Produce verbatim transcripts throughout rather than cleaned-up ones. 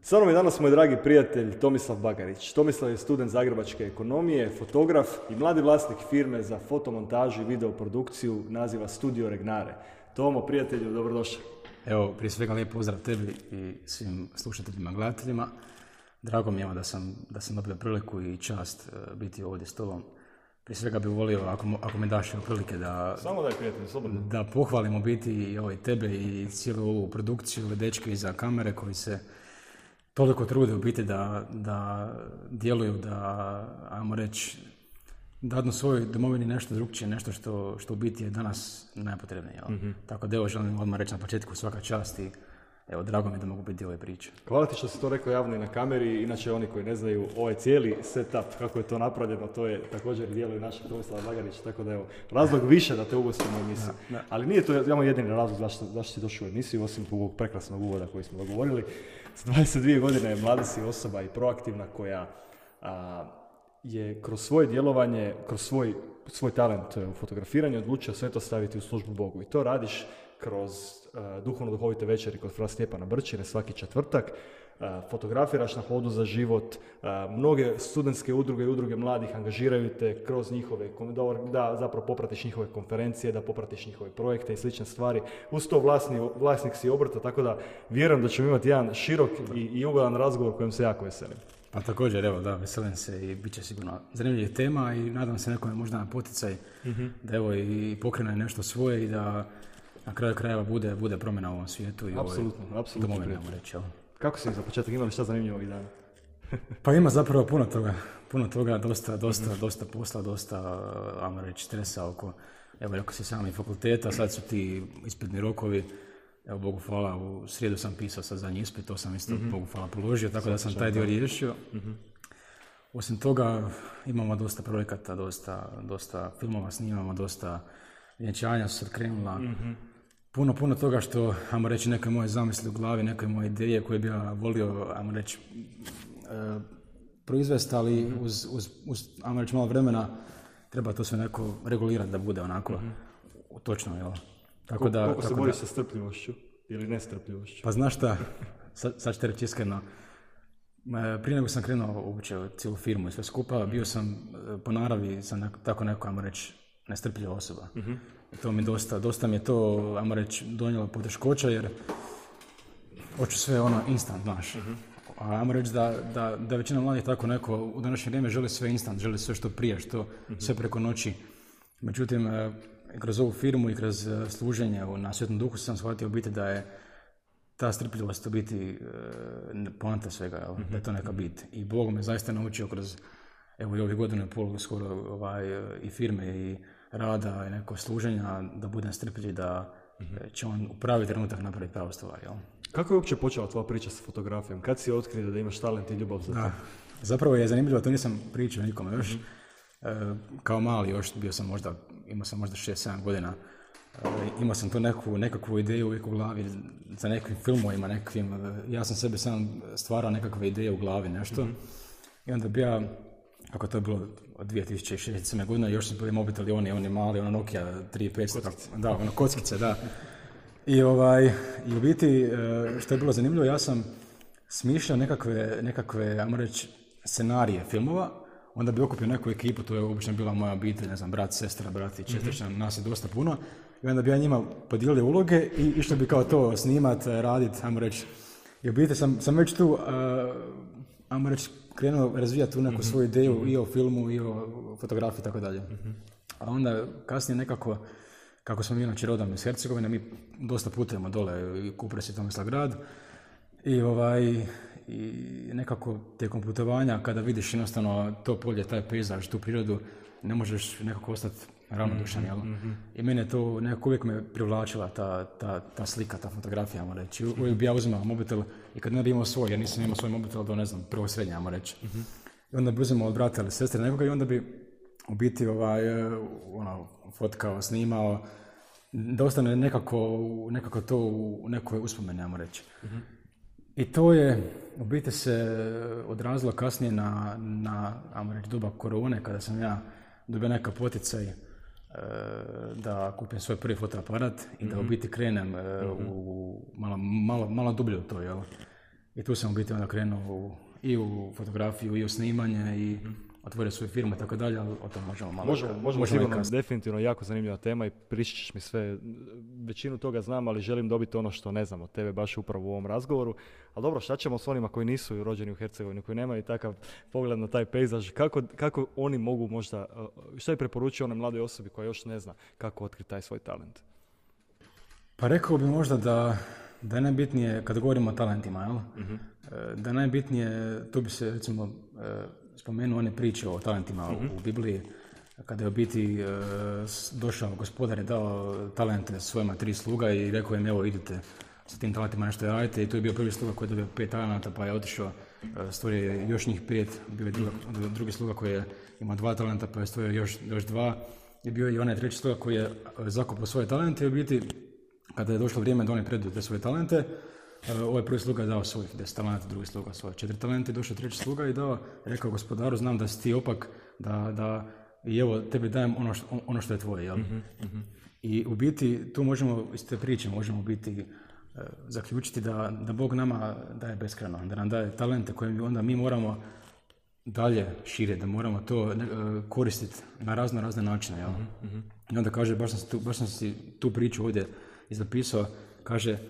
Sa mnom je danas moj dragi prijatelj Tomislav Bagarić. Tomislav je student zagrebačke ekonomije, fotograf i mladi vlasnik firme za fotomontažu i videoprodukciju naziva Studio Regnare. Tomo, prijatelju, dobrodošao. Evo, prije svega lijep pozdrav tebi i svim slušateljima i gledateljima. Drago mi je da sam, da sam dobio priliku i čast uh, biti ovdje s tobom. Prije svega bih volio, ako, ako mi daš prilike da... Samo daj, prijatelj, slobodno. Da pohvalim u biti i ovaj, tebe i cijelu ovu produkciju, ove dečke iza kamere koji se toliko trude u biti da, da djeluju, da, ajmo reći, dadnu svojoj domovini nešto drugčije, nešto što, što u biti je danas najpotrebnije. Mm-hmm. Tako da evo želim odmah reći na početku svaka čast i evo, drago mi je da mogu biti dio ove priče. Hvala ti što si to rekao javno i na kameri. Inače, oni koji ne znaju, ovaj cijeli setup, kako je to napravljeno, to je također dijelo i našeg Tomislava Bagarića, tako da evo, razlog više da te ugostimo u emisiju. Da, da. Ali nije to samo jedini razlog zašto, zašto si došao u emisiju, osim ovog prekrasnog uvoda koji smo dogovorili. S dvadeset dvije godine mlada si osoba i proaktivna koja a, je kroz svoje djelovanje, kroz svoj, svoj talent u fotografiranju odlučio sve to staviti u službu Bogu. I to radiš kroz uh, duhovno-duhovite večeri kod fra Stjepana Brčine svaki četvrtak. Uh, fotografiraš na Hodu za život. Uh, mnoge studentske udruge i udruge mladih angažiraju te kroz njihove, da zapravo popratiš njihove konferencije, da popratiš njihove projekte i slične stvari. Uz to vlasni, vlasnik si obrta, tako da vjerujem da ćemo imati jedan širok i, i ugodan razgovor kojem se jako veselim. Pa također, evo da, veselim se i bit će sigurno zanimljiva tema i nadam se nekome možda na poticaj mm-hmm. da evo i pokrene nešto svoje i da na kraju krajeva bude, bude promjena u ovom svijetu i apsolutno, ovoj domovini, ajmo reći. Kako si za početak imali šta zanimljivo ovih dana? Pa ima zapravo puno toga, puno toga, dosta, dosta, mm-hmm. dosta posla, dosta, ajmo reći, stresa oko, evo rekao si sami fakulteta, sad su ti ispitni rokovi, evo Bogu hvala, u srijedu sam pisao sad zadnji ispit, to sam isto mm-hmm. Bogu hvala položio, tako da sam taj dio riješio. Mm-hmm. Osim toga imamo dosta projekata, dosta, dosta filmova snimamo, dosta vjenčanja su sad krenula. Mm-hmm. Puno, puno toga što, ajmo reći, neke moje zamisli u glavi, neke moje ideje koje bi ja volio, ajmo reći, e, proizvesti, ali mm-hmm. uz, uz, uz, ajmo reći, malo vremena treba to sve neko regulirati da bude onako mm-hmm. točno, jel? Tako Kol, da, koliko tako se boriš da, sa strpljivošću ili nestrpljivošću? Pa znaš šta, sad, sad ću te reći iskreno, prije nego sam krenuo uopće cijelu firmu i sve skupa, bio sam po naravi, sam neko, tako neko, ajmo reći, nestrpljiva osoba. Mm-hmm. To mi dosta, dosta mi je to, ajmo reći, donijelo poteškoća jer hoću sve ono instant, znaš. Uh-huh. A ajmo reći da, da, da većina mladih tako neko u današnje vrijeme želi sve instant, želi sve što prije, što uh-huh. sve preko noći. Međutim, kroz ovu firmu i kroz služenje na Svetom Duhu sam shvatio biti da je ta strpljivost u biti poanta svega, jel? Uh-huh. Da je to neka bit. I Bog me zaista naučio kroz evo i ovih godina i pol skoro ovaj, i firme i rada i neko služenja, da budem strpljiv, da mm-hmm. će on u pravi trenutak napraviti pravu stvar. Jel? Kako je uopće počela tvoja priča sa fotografijom? Kad si otkrio da imaš talent i ljubav za to? Da. Zapravo je zanimljivo, to nisam pričao nikome još. Mm-hmm. E, kao mali još bio sam možda, imao sam možda šest sedam godina. E, imao sam tu neku, nekakvu ideju uvijek u glavi za nekim filmovima, nekakvim. Ja sam sebi sam stvarao nekakve ideje u glavi, nešto. Mm-hmm. I onda bi ja, kako to je bilo od dvije tisuće šest godine, još su bili mobiteli oni, oni mali, ono Nokia tri petsto, da, ono kockice, da. I, ovaj, i u biti, što je bilo zanimljivo, ja sam smišljao nekakve, nekakve, ajmo reći, scenarije filmova, onda bi okupio neku ekipu, to je obično bila moja obitelj, ne znam, brat, sestra, brat i čestričan, mm-hmm. nas je dosta puno, i onda bi ja njima podijelio uloge i išlo bi kao to snimat, radit, ajmo reći, i u biti sam, sam već tu, uh, ajmo reći, krenuo razvijati tu neku mm-hmm. svoju ideju mm-hmm. i o filmu i o fotografiji i tako dalje. Mm-hmm. A onda kasnije nekako, kako smo mi inače rodom iz Hercegovine, mi dosta putujemo dole i Kupres i Tomislavgrad i, ovaj, i nekako tijekom putovanja kada vidiš jednostavno to polje, taj pejzaž, tu prirodu, ne možeš nekako ostati ravnodušan, jel? Mm-hmm. I mene to nekako uvijek me privlačila ta, ta, ta slika, ta fotografija, ajmo reći. Mm-hmm. Uvijek bi ja uzimao mobitel i kad ne bi imao svoj, jer nisam imao svoj mobitel do, ne znam, prvo srednje, ajmo reći. Mm-hmm. I onda bi uzimao od brata ili sestre nekoga i onda bi u biti ovaj, ono, fotkao, snimao, da ostane nekako, nekako to u nekoj uspomeni, ajmo reći. Mm-hmm. I to je u biti se odrazilo kasnije na, na ajmo reći, doba korone, kada sam ja dobio neka poticaj da kupim svoj prvi fotoaparat i da mm-hmm. u biti krenem mm-hmm. u malo, malo, malo dublje u to, jel? I tu sam u biti onda krenuo u, i u fotografiju i u snimanje i otvorio svoju firmu i tako dalje, ali o tom možemo malo. Možemo, možemo, možemo sigurno, definitivno jako zanimljiva tema i pričat ćeš mi sve, većinu toga znam, ali želim dobiti ono što ne znam od tebe baš upravo u ovom razgovoru. Ali dobro, šta ćemo s onima koji nisu rođeni u Hercegovini, koji nemaju takav pogled na taj pejzaž, kako, kako oni mogu možda, što je preporučio onoj mladoj osobi koja još ne zna kako otkriti taj svoj talent? Pa rekao bi možda da, da je najbitnije, kada govorimo o talentima, jel? Uh-huh. Da je najbitnije, tu bi se recimo spomenuo one priče o talentima uh-huh. u, u Bibliji, kada je u biti e, došao gospodar je dao talente svojima tri sluga i rekao im evo idite sa tim talentima nešto radite i tu je bio prvi sluga koji je dobio pet talenta pa je otišao, e, stvorio je još njih pet, bio je druga, drugi sluga koji je imao dva talenta pa je stvorio još, još dva i bio je i onaj treći sluga koji je zakopao svoje talente i u biti kada je došlo vrijeme da oni predaju te svoje talente, uh, ovaj prvi sluga je dao svojih deset talenta, drugi sluga svoje četiri talente, došao treći sluga i dao, rekao gospodaru, znam da si ti opak, da, da i evo tebi dajem ono što, ono što je tvoje, jel? Mm-hmm, mm-hmm. I u biti tu možemo, iz te priče, možemo biti, uh, zaključiti da, da Bog nama daje beskrajno, da nam daje talente koje onda mi moramo dalje širiti, da moramo to uh, koristiti na razno razne načine, jel? Mm-hmm. I onda kaže, baš sam si tu, baš sam si tu priču ovdje i zapisao, kaže, e,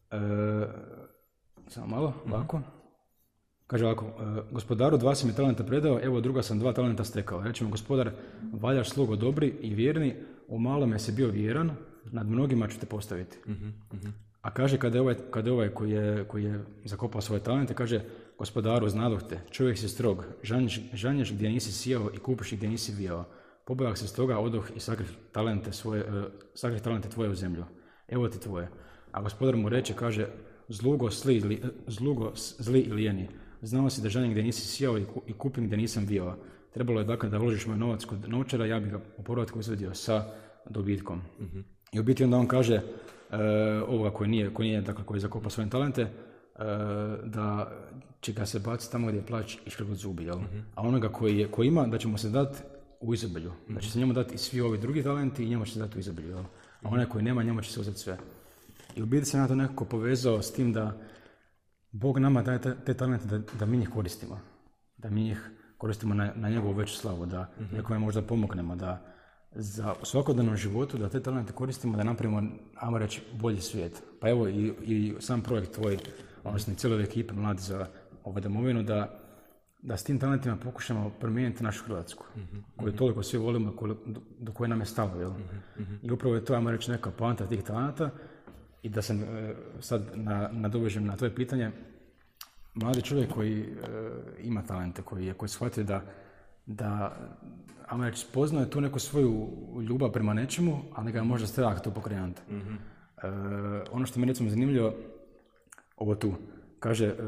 samo malo, ovako, kaže ovako, e, gospodaru dva si mi talenta predao, evo druga sam dva talenta stekao. Reći mu, gospodar, valjaš slugo dobri i vjerni, u malome si bio vjeran, nad mnogima ću te postaviti. Uh-huh, uh-huh. A kaže, kada je ovaj, kada je ovaj koji, je, koji je zakopao svoje talente, kaže, gospodaru, znadoh te, čovjek si strog, žanješ, žanješ gdje nisi sijao i kupiš gdje nisi vijao. Pobojah se stoga, odoh i sakrih talente, svoje, uh, sakrih talente tvoje u zemlju. Evo ti tvoje. A gospodar mu reče, kaže, zlugo, sli, li, zlugo zli i lijeni. Znao si da žanim gdje nisi sijao i, ku, i kupim gdje nisam vijao. Trebalo je dakle da uložiš moj novac kod novčara, ja bih ga u povratku izvedio sa dobitkom. Mm-hmm. I u biti onda on kaže, uh, ovoga koji nije, koji nije, dakle koji zakopa svoje talente, uh, da će ga se baciti tamo gdje je plać i škrgot zubi, jel? Mm-hmm. A onoga koji, je, koji ima, da će mu se dati u izobilju. Mm-hmm. Da će se njemu dati i svi ovi drugi talenti i njemu će se dati u izobilju, jel? A onaj koji nema, njemu će se uzeti sve. I u biti se na to nekako povezao s tim da Bog nama daje te, te talente da, da mi njih koristimo. Da mi njih koristimo na, na njegovu veću slavu, da mm-hmm. nekome možda pomognemo, da za u svakodnevnom životu da te talente koristimo, da napravimo, ajmo reći, bolji svijet. Pa evo i, i sam projekt tvoj, odnosno cijele ekipe Mladi za ovu domovinu, da da s tim talentima pokušamo promijeniti našu Hrvatsku, mm-hmm. koju toliko svi volimo, do, do koje nam je stalo, jel? Mm-hmm. I upravo je to, ajmo reći, neka poanta tih talenta. I da sam e, sad na, nadovežem na tvoje pitanje, mladi čovjek koji e, ima talente, koji je koji shvatio da, da ajmo reći, spoznaje tu neku svoju ljubav prema nečemu, ali ga je možda strah to pokrenuti. Mm-hmm. E, ono što mi je recimo zanimljivo, ovo tu, kaže, e,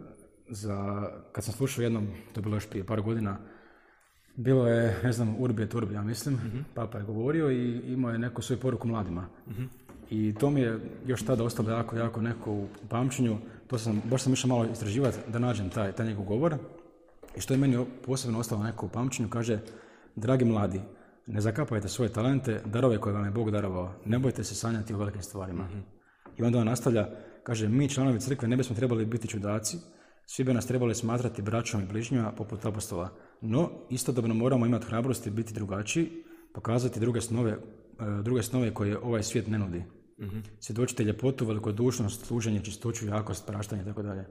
za, kad sam slušao jednom, to je bilo još prije par godina, bilo je, ne znam, Urbi et Orbi, ja mislim, mm-hmm. Papa je govorio i imao je neku svoju poruku mladima. Mm-hmm. I to mi je još tada ostalo jako, jako neko u pamćenju, to sam, baš sam išao malo istraživati da nađem taj, taj njegov govor. I što je meni posebno ostalo neko u pamćenju, kaže, dragi mladi, ne zakapajte svoje talente, darove koje vam je Bog darovao, ne bojte se sanjati o velikim stvarima. Mm-hmm. I onda on nastavlja, kaže, mi članovi crkve ne bismo trebali biti čudaci, svi bi nas trebali smatrati braćom i bližnjima poput apostola, no istodobno moramo imati hrabrosti biti drugačiji, pokazati druge snove, druge snove koje ovaj svijet ne nudi. Mm-hmm. Svjedočite ljepotu, velikodušnost, služenje, čistoću, jakost, praštanje i tako dalje.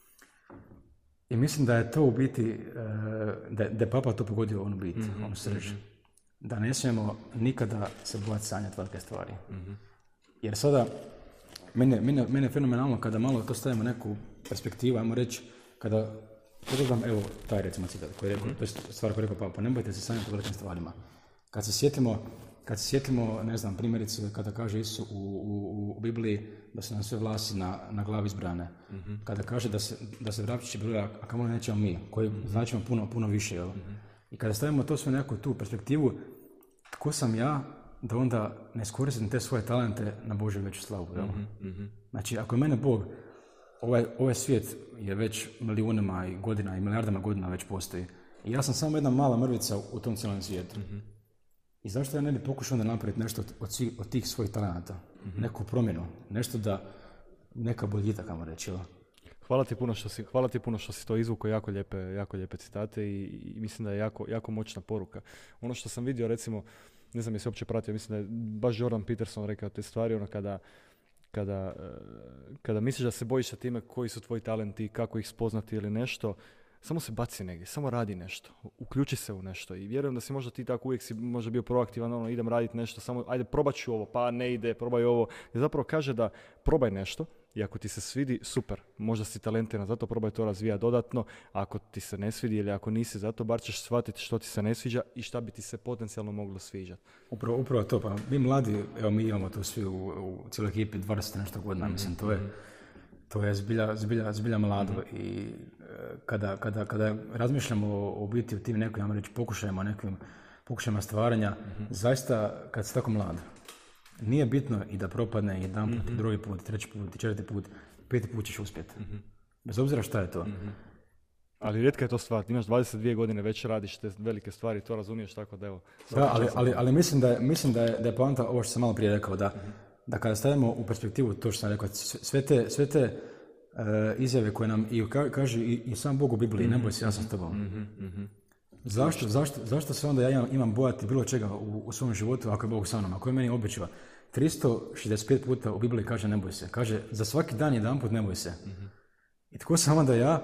I mislim da je to u biti, da, da je Papa to pogodio onu bit, mm-hmm. onu srž. Mm-hmm. Da ne smijemo nikada se bojati sanjati velike stvari. Mm-hmm. Jer sada, mene, mene, mene je fenomenalno kada malo to stavimo neku perspektivu, ajmo reći, kada pogledam, evo, taj recimo citat koji je rekao, mm-hmm. to je stvar koju je rekao Papa, ne bojte se sanjati o velikim stvarima. Kad se sjetimo, kad se sjetimo, ne znam, primjerice kada kaže Isus u, u, u Bibliji da su nam sve vlasi na, na glavi izbrane. Mm-hmm. Kada kaže da se, da se vrapčići broja, a kamo nećemo mi, koji mm-hmm. značimo puno, puno više. Jel? Mm-hmm. I kada stavimo to sve neku tu perspektivu, tko sam ja da onda ne iskoristim te svoje talente na Božju veću slavu. Jel? Mm-hmm. Znači, ako je mene Bog, ovaj, ovaj svijet je već milijunima i godina i milijardama godina već postoji. I ja sam samo jedna mala mrvica u tom cijelom svijetu. Mm-hmm. I zašto ja ne bi pokušao onda napraviti nešto od, od, od tih svojih talenata, mm-hmm. neku promjenu, nešto da, neka boljitak, kamo reći. hvala ti puno što si, hvala ti puno što si to izvukao, jako lijepe, jako lijepe citate i, i mislim da je jako, jako moćna poruka. Ono što sam vidio, recimo, ne znam jesi uopće pratio, mislim da je baš Jordan Peterson rekao te stvari, ono kada, kada, kada misliš da se bojiš sa time koji su tvoji talenti, kako ih spoznati ili nešto, samo se baci negdje, samo radi nešto, uključi se u nešto i vjerujem da si možda ti tako uvijek si možda bio proaktivan, ono, idem raditi nešto, samo ajde probat ću ovo, pa ne ide, probaj ovo. I zapravo kaže da probaj nešto i ako ti se svidi, super, možda si talentiran, zato probaj to razvijati dodatno, a ako ti se ne svidi ili ako nisi, zato bar ćeš shvatiti što ti se ne sviđa i šta bi ti se potencijalno moglo sviđati. Upravo, upravo to, pa mi mladi, evo mi imamo to svi u, u cijeloj ekipi dvadeset nešto godina, mm-hmm. mislim, to je To je zbilja, zbilja, zbilja mlado mm-hmm. i e, kada, kada, kada razmišljamo o, o biti u tim nekim, ajmo reći, pokušajima, nekim pokušajima stvaranja, mm-hmm. zaista kad si tako mlad, nije bitno i da propadne jedan put, mm-hmm. drugi put, treći put, četvrti put, peti put ćeš uspjeti. Mm-hmm. Bez obzira šta je to. Mm-hmm. Ali rijetka je to stvar, ti imaš dvadeset dvije godine, već radiš te velike stvari, to razumiješ, tako da evo. Da, ali, ali, ali mislim da je, mislim da je, da je poanta ovo što sam malo prije rekao, da mm-hmm. da kada stavimo u perspektivu to što sam rekao, sve te, sve te uh, izjave koje nam i ka, kaže i, i sam Bog u Bibliji, mm-hmm. ne boj se, ja sam s tobom. Mm-hmm. Zašto, zašto, zašto se onda ja imam, imam bojati bilo čega u, u svom životu ako je Bog sa mnom, ako je meni obećao? tristo šezdeset pet puta u Bibliji kaže ne boj se. Kaže za svaki dan jedan put ne boj se. Mm-hmm. I tko sam onda ja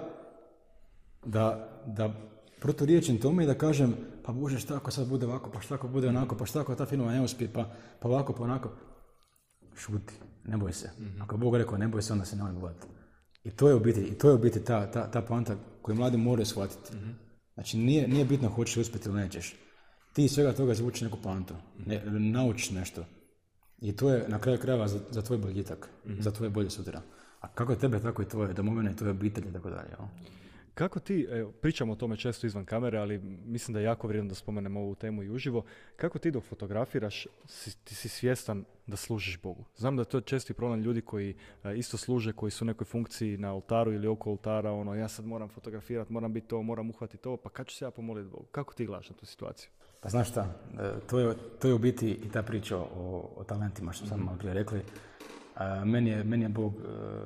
da, da proturječim tome i da kažem pa Bože šta ako sad bude ovako, pa šta ako bude onako, pa šta ako ta filmova ne uspije, pa, pa ovako, pa onako. Šuti, ne boj se. Mm-hmm. Ako je Bog rekao ne boj se, onda se nemoj bojati. I to je u biti, i to je u biti ta, ta, ta poanta koju mladi moraju shvatiti. Mm-hmm. Znači nije, nije bitno hoćeš uspjeti ili nećeš. Ti iz svega toga izvuči neku poantu, ne, naučiš nešto. I to je na kraju krajeva za, za tvoj boljitak, mm-hmm. za tvoje bolje sutra. A kako je tebe, tako i tvoje domovine i tvoje obitelji i tako dalje. Ja. Kako ti, evo, pričamo o tome često izvan kamere, ali mislim da je jako vrijedno da spomenemo ovu temu i uživo. Kako ti dok fotografiraš, si, ti si svjestan da služiš Bogu? Znam da je to česti problem ljudi koji a, isto služe, koji su u nekoj funkciji na oltaru ili oko oltara, ono, ja sad moram fotografirati, moram biti to, moram uhvatiti to, pa kad ću se ja pomoliti Bogu? Kako ti gledaš na tu situaciju? Pa znaš šta, to je, to je u biti i ta priča o, o talentima što sam mm-hmm. malo prije rekli. A, meni, je, meni je Bog uh,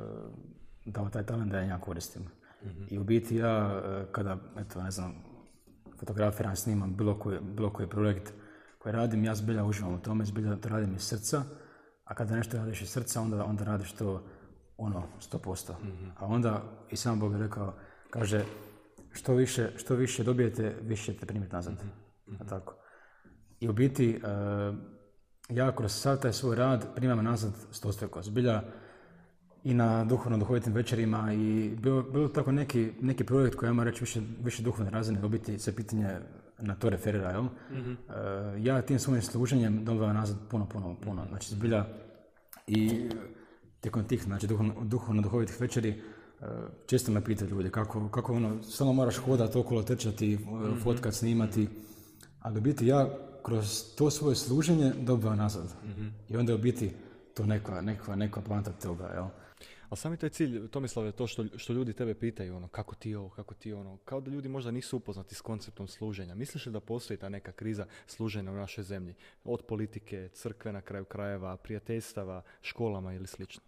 dao taj talent da ja koristim. Mm-hmm. I u biti ja kada, eto, ne znam, fotografiram, snimam bilo koji, bilo koji projekt koji radim, ja zbilja uživam u tome, zbilja to radim iz srca, a kada nešto radiš iz srca, onda, onda radiš to ono, sto posto. Mm-hmm. A onda i sam Bog je rekao, kaže, što više, što više dobijete, više ćete primiti nazad. Mm-hmm. A tako. I u biti, uh, ja kroz sav taj svoj rad primam nazad stostreko. Zbilja i na duhovno-duhovitim večerima i bilo, bilo tako neki, neki projekt koji ima reći više, više duhovne razine, dobiti se pitanje na to referira, jel? Mm-hmm. Uh, ja tim svojim služenjem dobivam nazad puno, puno, puno. Znači, zbilja i tijekom tih, znači, duhovno-duhovitih večeri uh, često me pitaju ljudi kako, kako ono, samo moraš hodati okolo, trčati, mm-hmm. fotkat, snimati, ali u biti ja kroz to svoje služenje dobivam nazad. Mm-hmm. I onda u biti to neka, neka, neka poanta toga, jel? Ali sami taj cilj, Tomislav, je to što, što ljudi tebe pitaju, ono, kako ti ovo, kako ti ono, kao da ljudi možda nisu upoznati s konceptom služenja. Misliš li da postoji ta neka kriza služenja u našoj zemlji? Od politike, crkve na kraju krajeva, prijateljstava, školama ili slično?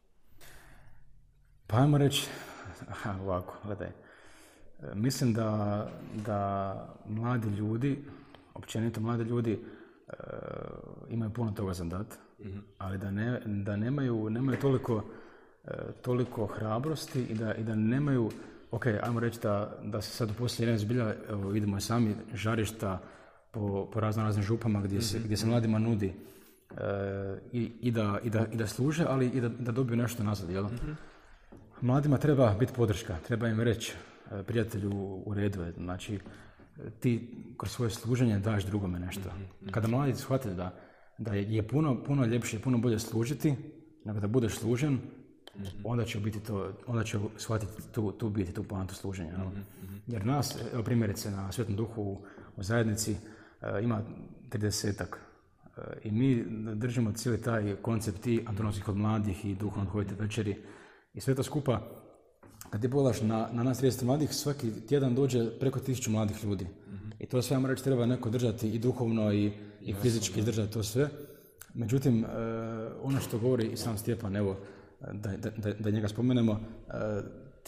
Pa ajmo reći, aha, ovako, gledaj. Mislim da, da mladi ljudi, općenito mladi ljudi, uh, imaju puno toga za dat, mm-hmm. ali da, ne, da nemaju, nemaju toliko toliko hrabrosti i da, i da nemaju, ok, ajmo reći da, da se sad u posljednje vrijeme zbilja, evo vidimo i sami žarišta po, po razno raznim župama gdje se, mm-hmm. gdje se mladima nudi e, i, i, da, i, da, i da služe, ali i da, da dobiju nešto nazad, jel? Mm-hmm. Mladima treba biti podrška, treba im reći prijatelju u redu je, znači ti kroz svoje služenje daješ drugome nešto. Mm-hmm. Kada mladi shvate da, da je puno, puno ljepše i puno bolje služiti nego da budeš služen, mm-hmm. onda će biti to, onda će shvatiti tu, tu biti tu poantu služenja. Mm-hmm. Jer nas, evo primjerice na Svetom Duhu u, u zajednici uh, ima tridesetak uh, i mi držimo cijeli taj koncept i Antonovskih od mladih i duhovno duhovite večeri i sve to skupa. Kad ti pogledaš na, na nas trideset mladih, svaki tjedan dođe preko tisuću mladih ljudi. Mm-hmm. I to sve, ja moram reći, treba neko držati i duhovno i, i fizički držati to sve. Međutim, uh, ono što govori i sam Stjepan, evo, Da, da, da njega spomenemo, uh, ti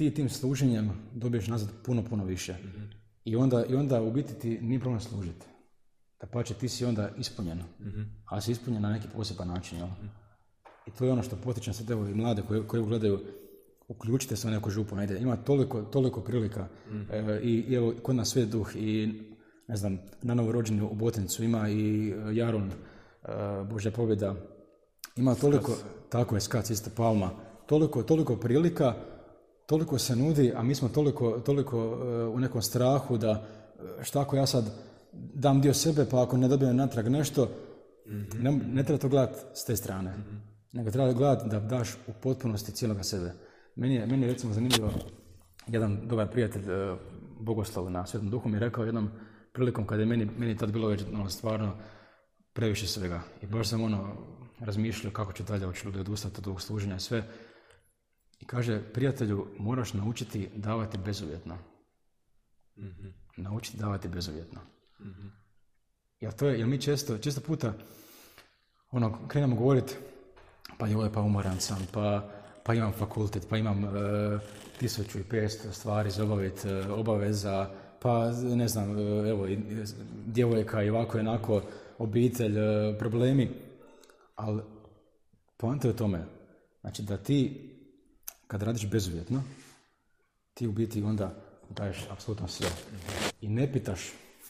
ti tim služenjem dobiješ nazad puno, puno više. Mm-hmm. I, onda, I onda u biti ti nije problem služiti. Da pače, ti si onda ispunjen. Mm-hmm. Ali si ispunjen na neki poseban način. Jel? Mm-hmm. I to je ono što potičem sad evo i mlade koji, koji gledaju, uključite se u neku župu. Najde. Ima toliko, toliko prilika. Mm-hmm. E, i, I evo, kod nas Sveti Duh i ne znam, na novorođenju u Botincu ima i Jarun, e, Božja pobjeda. Ima toliko, Skas. Tako je, Skac, isto Palma. Toliko, toliko prilika, toliko se nudi, a mi smo toliko, toliko uh, u nekom strahu da uh, šta ako ja sad dam dio sebe, pa ako ne dobijem natrag nešto, mm-hmm. ne, ne treba to gledati s te strane. Mm-hmm. Nego treba gledati da daš u potpunosti cijeloga sebe. Meni je, meni je recimo zanimljivo, jedan dobar prijatelj, uh, Bogoslav na Svetom Duhu, mi je rekao jednom prilikom kada je meni, meni tad bilo već ono, stvarno previše svega. I baš sam ono razmišljao kako ću dalje, hoću li odustati od ovog služenja i sve. I kaže, prijatelju, moraš naučiti davati bezuvjetno. Mm-hmm. Naučiti davati bezuvjetno. Mm-hmm. Jer to je, jer mi često, često puta ono, krenemo govoriti, pa joj, pa umoran sam, pa, pa imam fakultet, pa imam e, tisuću i petsto stvari za obaviti, e, obaveza, pa ne znam, e, evo, i, djevojka i ovako i onako, obitelj, e, problemi. Ali poanta je u tome, znači da ti kad radiš bezuvjetno, ti u biti onda daješ apsolutno sve. I ne pitaš,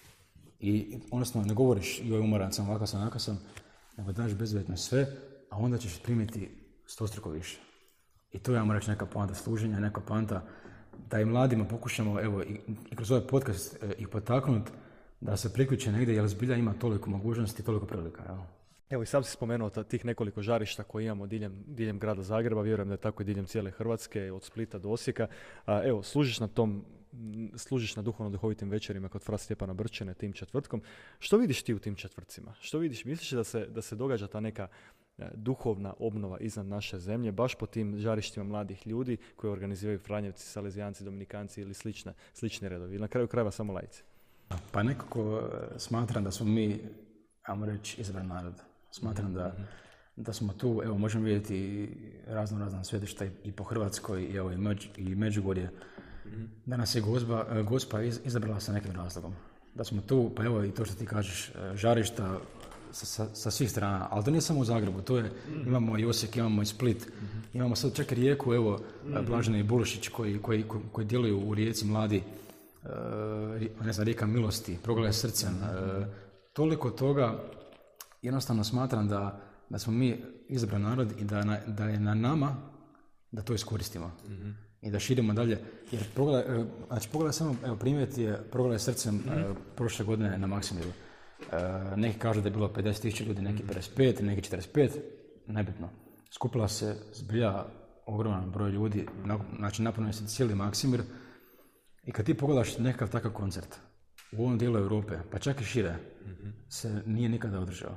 i odnosno ne govoriš joj umoran sam, ovakav sam, onakav sam, nego daješ bezuvjetno sve, a onda ćeš primiti stostruko više. I to je, ja moram reći, neka poanta služenja, neka poanta da i mladima pokušamo, evo, i, i kroz ovaj podcast e, ih potaknuti da se priključe negdje, jer zbilja ima toliko mogućnosti i toliko prilika. Evo. Evo i sam si spomenuo tih nekoliko žarišta koje imamo diljem, diljem grada Zagreba, vjerujem da je tako i diljem cijele Hrvatske, od Splita do Osijeka. A, evo, služiš na tom, služiš na duhovno-duhovitim večerima kod fra Stjepana Brčane tim četvrtkom. Što vidiš ti u tim četvrtcima? Što vidiš? Misliš da se, da se događa ta neka duhovna obnova iznad naše zemlje, baš po tim žarištima mladih ljudi koji organiziraju Franjevci, Salezijanci, Dominikanci ili slične, slične redovi? Ili na kraju krajeva samo laici? Pa nekako smatram da smo mi, ajmo reći, izabran narod. Smatram da, da smo tu, evo, možemo vidjeti razno razna svetišta i po Hrvatskoj i, evo, i, Međ, i Međugorje. Mm-hmm. Da nas je gospa, gospa iz, izabrala sa nekim razlogom. Da smo tu, pa evo i to što ti kažeš, žarišta sa, sa, sa svih strana, ali to nije samo u Zagrebu, to je, mm-hmm. imamo i Osijek, imamo i Split, mm-hmm. imamo sad čak i Rijeku, evo, mm-hmm. Blažene i Bulošić koji, koji, koji, koji djeluju u Rijeci mladi, uh, ne znam, Rijeka milosti, Progledaj srcem, uh, toliko toga. Jednostavno smatram da, da smo mi izabran narod i da, na, da je na nama da to iskoristimo. Mm-hmm. I da širimo dalje. Jer pogledaj, znači pogledaj samo, evo primjer je Progledaj srcem mm-hmm. uh, prošle godine na Maksimiru. Uh, neki kažu da je bilo pedeset tisuća ljudi, neki pedeset pet, neki četrdeset pet, nebitno. Skupila se zbilja ogroman broj ljudi, znači napunio se cijeli Maksimir. I kad ti pogledaš nekakav takav koncert u ovom dijelu Europe, pa čak i šire, mm-hmm. se nije nikada održao.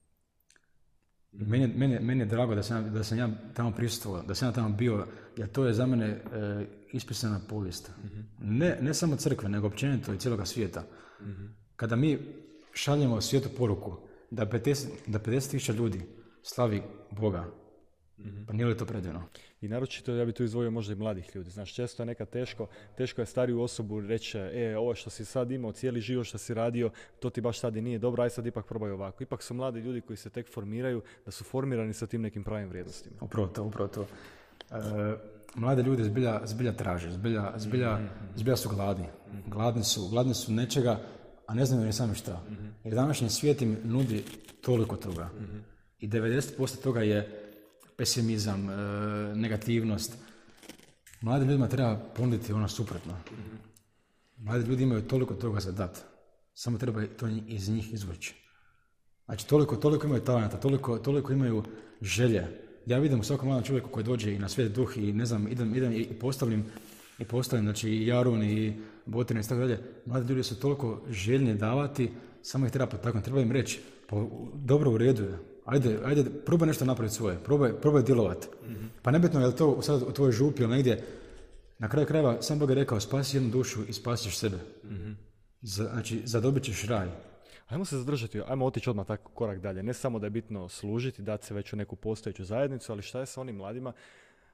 Meni, meni, meni je drago da sam, da sam ja tamo prisustvovao, da sam ja tamo bio, jer to je za mene e, ispisana povijest. Mm-hmm. Ne, ne samo crkve, nego općenito i cijeloga svijeta. Mm-hmm. Kada mi šaljemo svijetu poruku da pedeset tisuća ljudi slavi Boga, mm-hmm. pa nije li to predivno? I naročito ja bi tu izdvojio možda i mladih ljudi. Znaš, često je nekad teško, teško je stariju osobu reći, e, ovo što si sad imao, cijeli život što si radio, to ti baš sad i nije dobro, aj sad ipak probaj ovako. Ipak su mladi ljudi koji se tek formiraju, da su formirani sa tim nekim pravim vrijednostima. Upravo to, upravo to. E, mlade ljudi zbilja, zbilja traže, zbilja, zbilja, mm-hmm. zbilja su gladni. Mm-hmm. Gladni su, gladni su nečega, a ne znaju ni sami šta. Mm-hmm. Jer današnji svijet im nudi toliko toga. Mm-hmm. I devedeset posto toga je pesimizam, e, negativnost. Mladim ljudima treba ponuditi ono suprotno. Mm-hmm. Mladi ljudi imaju toliko toga za dat. Samo treba to iz njih izvući. Znači, toliko, toliko imaju talenta, toliko, toliko imaju želje. Ja vidim u svakom mladom čovjeku koji dođe i na Sveti Duh i ne znam, idem, idem i postavljam, i postavljam, znači i Jarun i Botina i tako dalje. Mladi ljudi su toliko željni davati, samo ih treba potaknuti. Treba im reći, pa dobro, u redu je. Ajde, ajde, probaj nešto napraviti svoje, probaj, probaj djelovati. Mm-hmm. Pa nebitno je li to sad u tvojoj župi ili negdje, na kraju krajeva sam Bog je rekao, spasi jednu dušu i spasiš sebe. Mm-hmm. Za, znači, zadobit ćeš raj. Ajmo se zadržati, ajmo otići odmah tako korak dalje. Ne samo da je bitno služiti, dati se već u neku postojeću zajednicu, ali šta je sa onim mladima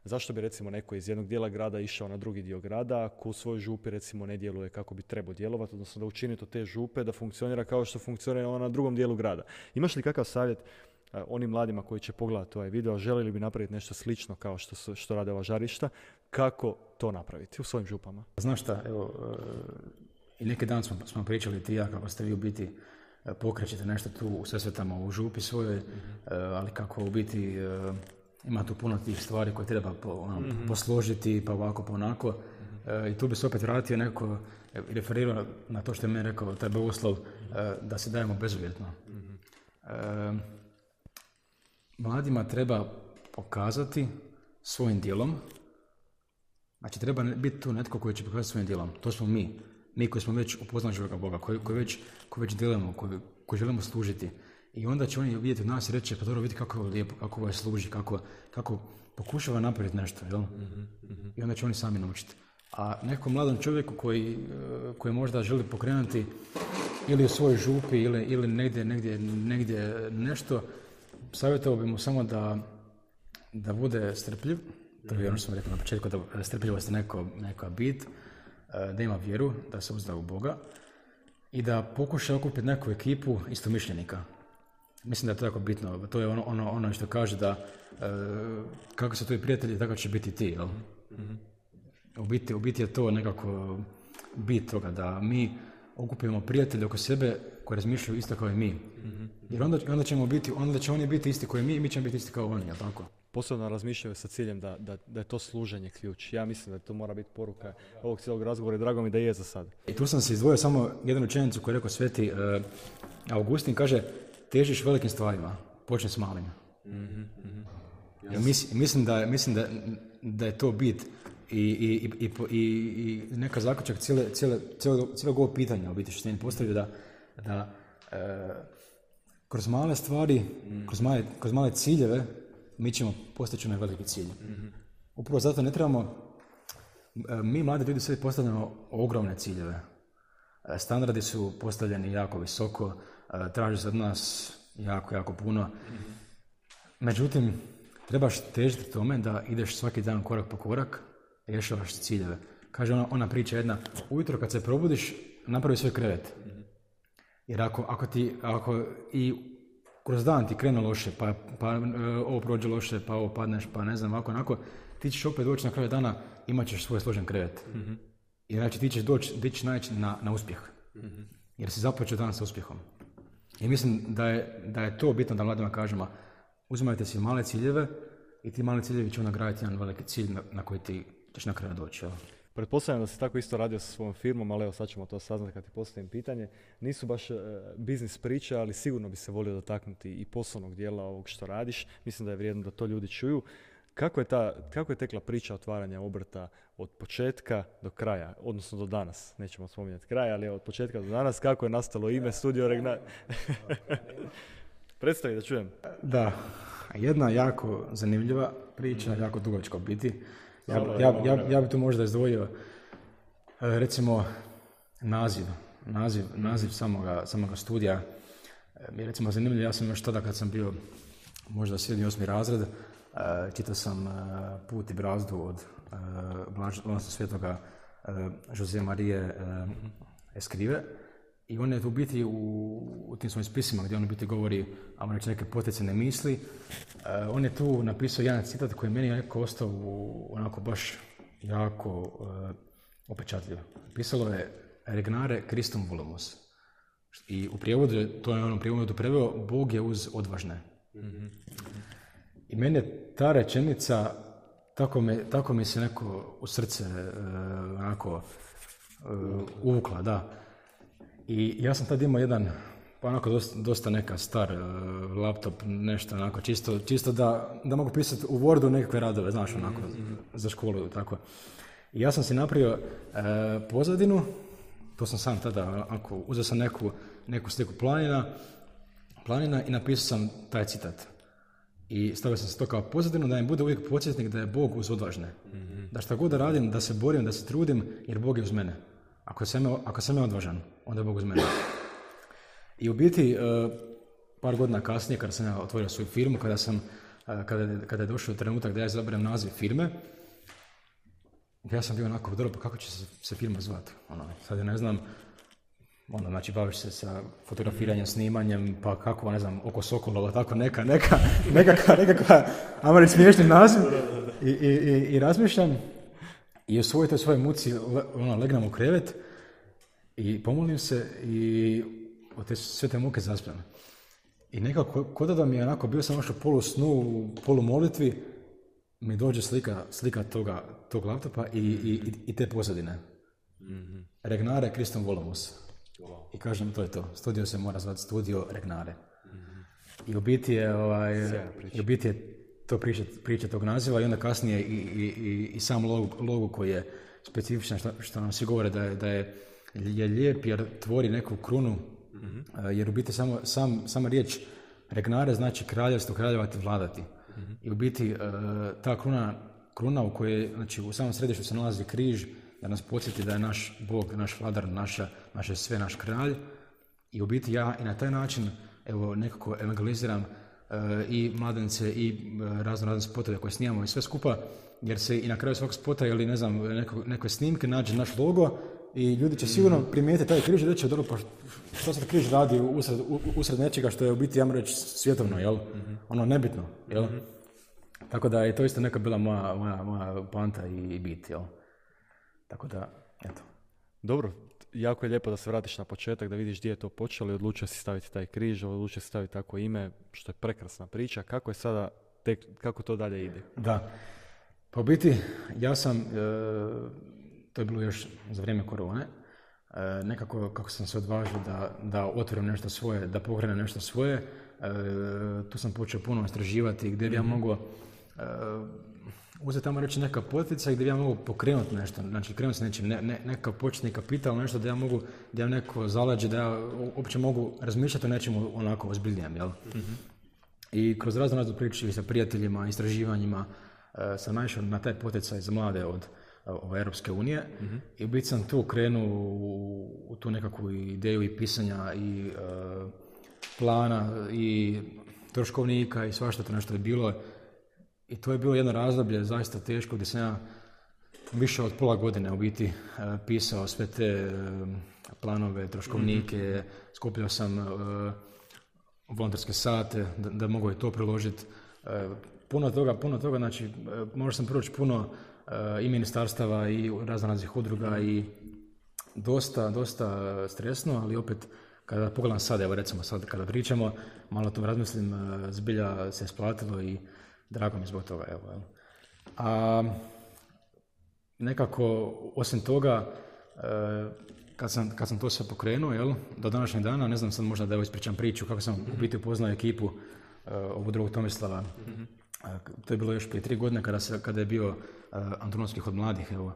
Zašto bi recimo neko iz jednog dijela grada išao na drugi dio grada, ako u svojoj župi recimo ne djeluje kako bi trebao djelovati, odnosno da učini to te župe da funkcionira kao što funkcionira ona na drugom dijelu grada. Imaš li kakav savjet uh, onim mladima koji će pogledati ovaj video, želili bi napraviti nešto slično kao što, su, što rade ova žarišta, kako to napraviti u svojim župama? Znaš šta, evo, uh, i neki dan smo, smo pričali ti ja kako ste vi u biti uh, pokrećete nešto tu u Sesvetama u župi svojoj, mm-hmm. uh, ali kako u biti uh, ima tu puno tih stvari koje treba po, ono, mm-hmm. posložiti, pa ovako, pa onako. Mm-hmm. Uh, I tu bi se opet vratio neko i referirao na to što je meni rekao, taj blagoslov, uh, da se dajemo bezuvjetno. Mm-hmm. Uh, mladima treba pokazati svojim djelom, znači treba biti tu netko koji će pokazati svojim djelom. To smo mi. Mi koji smo već upoznali živoga Boga, koji, koji, već, koji već djelujemo, koji, koji želimo služiti. I onda će oni vidjeti od nas i reći, pa dobro, vidi kako je lijepo, kako ovaj služi, kako, kako pokušava napraviti nešto, jel? Mm-hmm, mm-hmm. I onda će oni sami naučiti. A nekom mladom čovjeku koji, koji možda želi pokrenuti ili u svojoj župi ili, ili negdje, negdje, negdje nešto, savjetovao bi mu samo da, da bude strpljiv. To je ono što sam rekao na početku, da strpljivost je neko, neka bit, da ima vjeru, da se uzda u Boga i da pokuša okupiti neku ekipu istomišljenika. Mislim da je to jako bitno. To je ono, ono, ono što kaže da e, kako su tvoji prijatelji, tako će biti ti. Jel? Mm-hmm. U biti, u biti je to nekako bit toga, da mi okupimo prijatelje oko sebe koji razmišljaju isto kao i mi. Mm-hmm. Jer onda, onda ćemo biti, onda će oni biti isti kao i mi i mi ćemo biti isti kao oni, jel tako? Posebno razmišljaju sa ciljem da, da, da je to služenje ključ. Ja mislim da to mora biti poruka ovog cijelog razgovora i drago mi da je za sad. I tu sam se izdvojio samo jednu rečenicu koju je rekao Sveti uh, Augustin, kaže težiš velikim stvarima, počni s malim. Mm-hmm, mm-hmm. Yes. Mis, mislim, da, mislim da, da je to bit i, i, i, i, i neka zaključak cijele, cijele, cijele, cijelog ovog pitanja u biti što sam postavio da, da uh, kroz male stvari, mm. kroz, male, kroz male ciljeve mi ćemo postići onaj veliki cilj. Mm-hmm. Upravo zato ne trebamo, mi mladi ljudi sve postavljamo ogromne ciljeve. Standardi su postavljeni jako visoko, traži se od nas jako, jako puno. Mm-hmm. Međutim, trebaš težiti tome da ideš svaki dan korak po korak, rješavaš ciljeve. Kaže ona, ona priča jedna, ujutro kad se probudiš, napravi svoj krevet. Mm-hmm. Jer ako, ako ti, ako i kroz dan ti krene loše, pa, pa ovo prođe loše, pa ovo padneš, pa ne znam, ovako, onako, ti ćeš opet doći na kraju dana, imat ćeš svoj složen krevet. Mm-hmm. I znači ti ćeš doći, ti ćeš naći na, na uspjeh. Mm-hmm. Jer si započeo dan sa uspjehom. I mislim da je, da je to bitno da mladima kažemo, uzimajte si male ciljeve i ti mali ciljevi će nagraditi jedan veliki cilj na, na koji ti ćeš na kraju doći. Jel? Pretpostavljam da si tako isto radio sa svojom firmom, ali evo sad ćemo to saznati kad ti postavim pitanje. Nisu baš uh, biznis priče, ali sigurno bi se volio dotaknuti i poslovnog dijela ovog što radiš. Mislim da je vrijedno da to ljudi čuju. Kako je, ta, kako je tekla priča otvaranja obrta od početka do kraja, odnosno do danas? Nećemo spominjati kraj, ali od početka do danas. Kako je nastalo ime Studio Regna? Predstavi da čujem. Da, jedna jako zanimljiva priča, jako dugačka biti. Ja, ja, ja, ja bi tu možda izdvojio recimo naziv, naziv, naziv samoga, samoga studija. Mi recimo zanimljivo, ja sam još tada kad sam bio možda sedmi, osmi razred, čitao sam Put i brazdu od blaženog svetoga Jose Marije Escrive i on je tu biti u, u tim svojim spisima gdje on u biti govori, a reći neke poticajne misli. On je tu napisao jedan citat koji meni je neko ostao u, onako baš jako uh, opečatljiv. Pisalo je Regnare Christum volumus. I u prijevodu, to je ono prijevodu preveo, Bog je uz odvažne. Mm-hmm. I meni je ta rečenica, tako, me, tako mi se neko u srce uh, onako uh, uvukla, da. I ja sam tad imao jedan, pa onako dosta, dosta neka star uh, laptop, nešto onako, čisto, čisto da, da mogu pisati u Wordu nekakve radove, znaš, onako, mm-hmm. za školu, tako. I ja sam si napravio uh, pozadinu, to sam sam tada, ako uzeo sam neku, neku sliku planina, planina i napisao sam taj citat. I stavio sam se to kao pozadinu da im bude uvijek podsjetnik da je Bog uz odvažne. Mm-hmm. Da šta god da radim, da se borim, da se trudim, jer Bog je uz mene. Ako sam ja, ako sam ja odvažan, onda je Bog uz mene. I u biti, uh, par godina kasnije, kada sam ja otvorio svoju firmu, kada sam kada, kada je došao trenutak da ja izaberem naziv firme, ja sam bio onako, dobro, pa kako će se, se firma zvati? Ono, sad ja ne znam, ono, znači baviš se sa fotografiranjem, snimanjem, pa kako, ne znam, oko Sokolova, tako neka, neka, nekakva, nekakva, ajmo reći smiješni naziv. I, i, i, i razmišljam i u svojoj toj svojoj muci le, ono, legnem u krevet i pomolim se i od te sve te muke zaspam. I nekako, kod da mi je onako, bio sam još u polu snu, polu molitvi, mi dođe slika, slika toga, tog laptopa i, i, i te pozadine. Mm-hmm. Regnare Kristom Volomus. Wow. I kažem, to je to. Studio se mora zvati Studio Regnare. Mm-hmm. I u biti je, ovaj, i u biti je to priča, priča tog naziva i onda kasnije i, i, i, i sam logo, logo koji je specifičan, što, što nam svi govore da je, da je, je lijep jer tvori neku krunu, mm-hmm. jer u biti samo, sam, sama riječ Regnare znači kraljevstvo, kraljevati, vladati. Mm-hmm. I u biti ta kruna, kruna u kojoj, znači u samom središtu se nalazi križ, da nas podsjeti da je naš Bog, naš vladar, naša, naše sve, naš kralj. I u biti ja i na taj način evo, nekako evangeliziram uh, i mladence i uh, razno razne spotove koje snimamo i sve skupa, jer se i na kraju svakog spota ili ne znam, neko, neke snimke nađe naš logo i ljudi će sigurno primijetiti taj križ i reći, dobro, pa što se križ radi usred, usred nečega što je u biti, ja moram reći, svjetovno, jel? Mm-hmm. Ono nebitno, jel? Mm-hmm. Tako da je to isto neka bila moja, moja, moja poanta i, i bit, jel? Tako da, eto. Dobro, jako je lijepo da se vratiš na početak, da vidiš gdje je to počelo i odlučio si staviti taj križ, odlučio si staviti tako ime, što je prekrasna priča. Kako je sada, tek, kako to dalje ide? Da, pa u biti, ja sam, e, to je bilo još za vrijeme korone, e, nekako kako sam se odvažio da, da otvorim nešto svoje, da pokrenem nešto svoje, e, tu sam počeo puno istraživati gdje bi ja mogao e, uzeti tamo reći neka potica gdje ja mogu pokrenuti nešto, znači krenuti se nečim, ne, ne, nekakav početni kapital, nešto da ja mogu, da ja neko zalađe, da ja uopće mogu razmišljati o nečemu onako ozbiljnijem, jel? Mm-hmm. I kroz razno razno priče sa prijateljima, istraživanjima uh, sam naišao na taj poticaj za mlade od uh, Europske unije mm-hmm. i u biti sam tu krenuo u, u tu nekakvu ideju i pisanja i uh, plana i troškovnika i svašta to nešto je bilo. I to je bilo jedno razdoblje zaista teško gdje sam ja više od pola godine u biti uh, pisao sve te uh, planove, troškovnike, mm-hmm. skupljao sam uh, volonterske sate da, da mogu i to priložiti. Uh, puno toga, puno toga, znači uh, možda sam proći puno uh, i ministarstava i raznoraznih udruga mm-hmm. i dosta, dosta stresno, ali opet kada pogledam sad, evo recimo sad kada pričamo, malo to razmislim, uh, zbilja se isplatilo i drago mi zbog toga, evo. A nekako, osim toga, kad sam, kad sam to sve pokrenuo, jel, do današnjeg dana, ne znam sad možda da evo ispričam priču kako sam u biti upoznao ekipu ovu drugog Tomislava. Mm-hmm. To je bilo još prije tri godine kada, se, kada je bio Antunovski hod mladih, evo.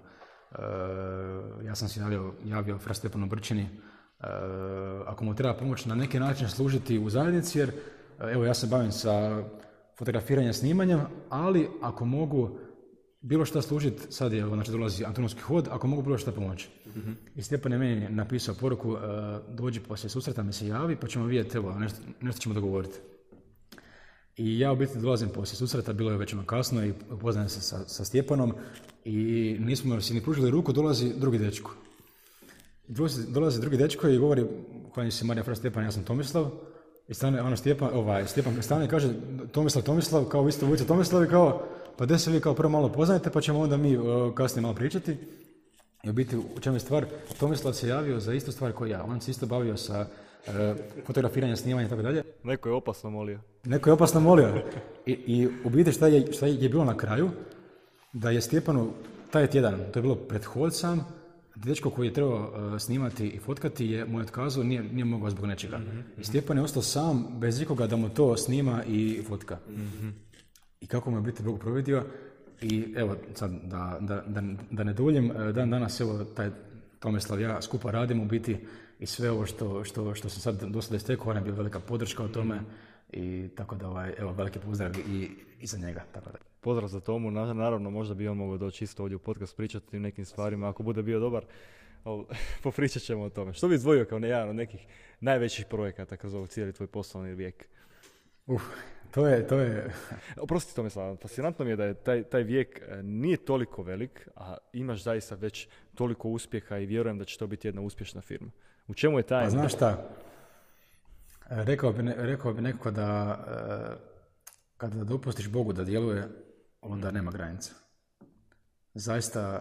Ja sam se javio, javio Fra Stepanu Brčini, ako mu treba pomoć na neki način služiti u zajednici, jer evo ja se bavim sa fotografiranjem, snimanjem, ali ako mogu bilo šta služiti, sad je, znači dolazi Antunovski hod, ako mogu bilo šta pomoći. Mm-hmm. I Stjepan je meni napisao poruku, uh, dođi poslije susreta, mi se javi, pa ćemo vidjeti, evo, nešto, nešto ćemo dogovoriti. I ja u biti dolazim poslije susreta, bilo je već ono kasno i upoznajem se sa, sa Stjepanom i nismo si ni pružili ruku, dolazi drugi dečko. Dolazi, dolazi drugi dečko i govori, klanji se Marija Fra Stjepan, ja sam Tomislav. I stane, ono Stjepan, ovaj, Stjepan stane i kaže Tomislav, Tomislav, kao vi ste uvica Tomislav i kao, pa gdje se vi kao prvo malo poznajete, pa ćemo onda mi uh, kasnije malo pričati. I u biti, u čemu je stvar, Tomislav se javio za istu stvar kao ja. On se isto bavio sa uh, fotografiranjem, snimanjem i tako dalje. Neko je opasno molio. Neko je opasno molio. I, i u biti šta je, šta je bilo na kraju, da je Stjepanu taj tjedan, to je bilo pred hod sam, dečko koji je trebao uh, snimati i fotkati je mu otkazao, nije, nije mogao zbog nečega. Mm-hmm. I Stjepan je ostao sam, bez nikoga da mu to snima i fotka. Mm-hmm. I kako mu je biti Bog providio. I evo, sad da, da, da, da ne duljim, dan danas evo taj Tomislav ja skupa radimo u biti i sve ovo što, što, što sam sad do sada istekao, ona je bila velika podrška o tome. I tako da, ovaj, evo, veliki pozdrav i, i za njega. Tako da. Pozdrav za Tomu, naravno možda bi on mogao doći isto ovdje u podcast pričati o nekim stvarima, ako bude bio dobar, popričat ćemo o tome. Što bi izdvojio kao jedan od nekih najvećih projekata kroz ovog cijeli tvoj poslovni vijek? Uf, To je, to je... Oprosti Tomislav, fascinantno mi je da je taj, taj vijek nije toliko velik, a imaš zaista već toliko uspjeha i vjerujem da će to biti jedna uspješna firma. U čemu je taj... Pa znaš šta, rekao bi, rekao bi neko da kada dopustiš Bogu da djeluje, onda nema granica. Zaista,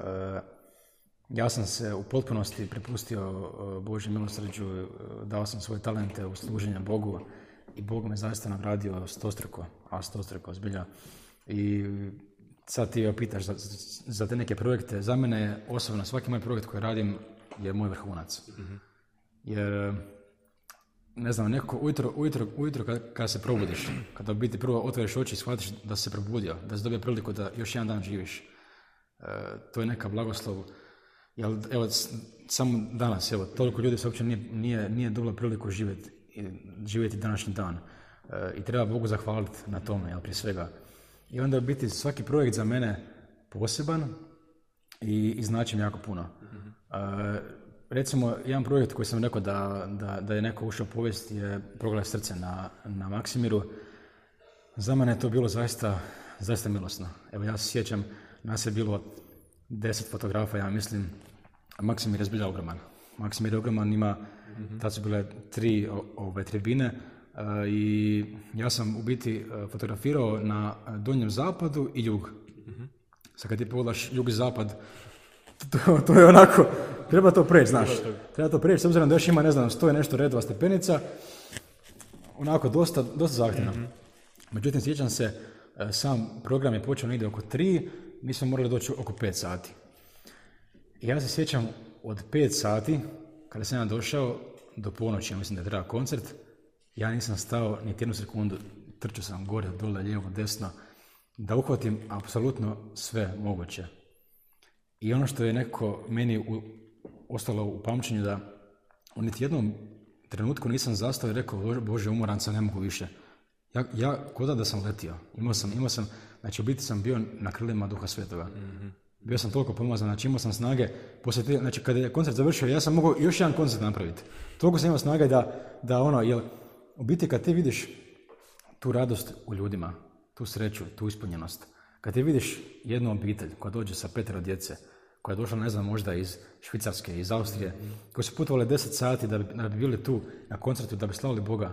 ja sam se u potpunosti prepustio Božjem milosrđu, dao sam svoje talente u služenje Bogu i Bog me zaista nagradio stostruko, a stostruko zbilja. I sad ti joj pitaš za, za te neke projekte, za mene je osobno svaki moj projekt koji radim je moj vrhunac. Mm-hmm. Jer, ne znam, nekako ujutro, ujutro, ujutro kad, kad se probudiš, kada u biti prvo otvoriš oči i shvatiš da si se probudio, da si dobio priliku da još jedan dan živiš, e, to je neka blagoslov. Jel, evo, samo danas, evo, toliko ljudi se uopće nije, nije, nije dobilo priliku živjeti, živjeti današnji dan. E, I treba Bogu zahvaliti na tome, jel, prije svega. I onda biti svaki projekt za mene poseban i, i znači mi jako puno. Mm-hmm. E, recimo, jedan projekt koji sam rekao da, da, da je neko ušao u povijest je Proglas srce na, na Maksimiru. Za mene je to bilo zaista, zaista milosno. Evo, ja se sjećam, nas je bilo deset fotografa, ja mislim. Maksimir je zbilja ogroman. Maksimir je ogroman, ima, mm-hmm. tad su bile tri ove tribine uh, i ja sam u biti uh, fotografirao na donjem zapadu i jug. Mm-hmm. Sad kad ti pogledaš jug i zapad, to, to je onako, treba to preći, znaš. Treba to preći, s obzirom da još ima, ne znam, sto i nešto redova stepenica, onako dosta, dosta zahtjevno. Mm-hmm. Međutim, sjećam se, uh, sam program je počeo negdje oko tri, mi smo morali doći oko pet sati. I ja se sjećam od pet sati, kada sam ja došao, do ponoći, ja mislim da je treba koncert, ja nisam stao niti jednu sekundu, trčao sam gore, dole, lijevo, desno, da uhvatim apsolutno sve moguće. I ono što je neko meni u, ostalo u pamćenju, da u niti jednom trenutku nisam zastao i rekao, Bože, umoran sam, ne mogu više. Ja, ja koda da sam letio, imao sam, imao sam, znači u biti sam bio na krilima Duha Svetoga. Mm-hmm. Bio sam toliko pomazan, znači imao sam snage, poslije, znači kada je koncert završio, ja sam mogao još jedan koncert napraviti. Toliko sam imao snage da, da ono, jel, u biti kad ti vidiš tu radost u ljudima, tu sreću, tu ispunjenost, kad ti vidiš jednu obitelj koja dođe sa petero djece, koja je došla, ne znam, možda iz Švicarske, iz Austrije, mm-hmm. koji su putovali deset sati da bi, da bi bili tu na koncertu, da bi slavili Boga,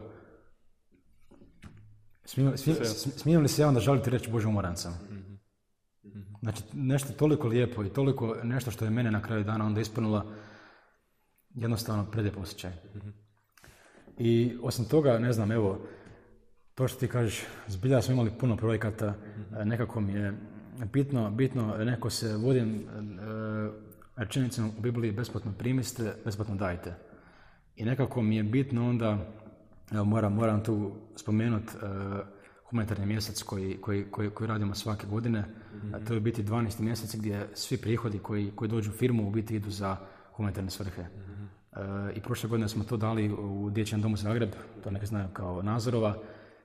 smijem, smijem, smijem li se ja onda žaliti reći, Bože, umoran sam? Mm-hmm. Znači, nešto toliko lijepo i toliko nešto što je mene na kraju dana onda ispunilo, jednostavno predlijep osjećaj. Mm-hmm. I osim toga, ne znam, evo, to što ti kažeš, zbilja smo imali puno projekata, mm-hmm. nekako mi je bitno, bitno, neko se vodim e, rečenicom u Bibliji, besplatno primiste, besplatno dajte. I nekako mi je bitno onda, evo, moram, moram tu spomenuti, e, humanitarni mjesec koji, koji, koji, koji radimo svake godine. Mm-hmm. A to je biti dvanaesti mjesec gdje svi prihodi koji, koji dođu u firmu u biti idu za humanitarne svrhe. Mm-hmm. E, I prošle godine smo to dali u Dječjem domu Zagreb, to neki znaju kao Nazorova.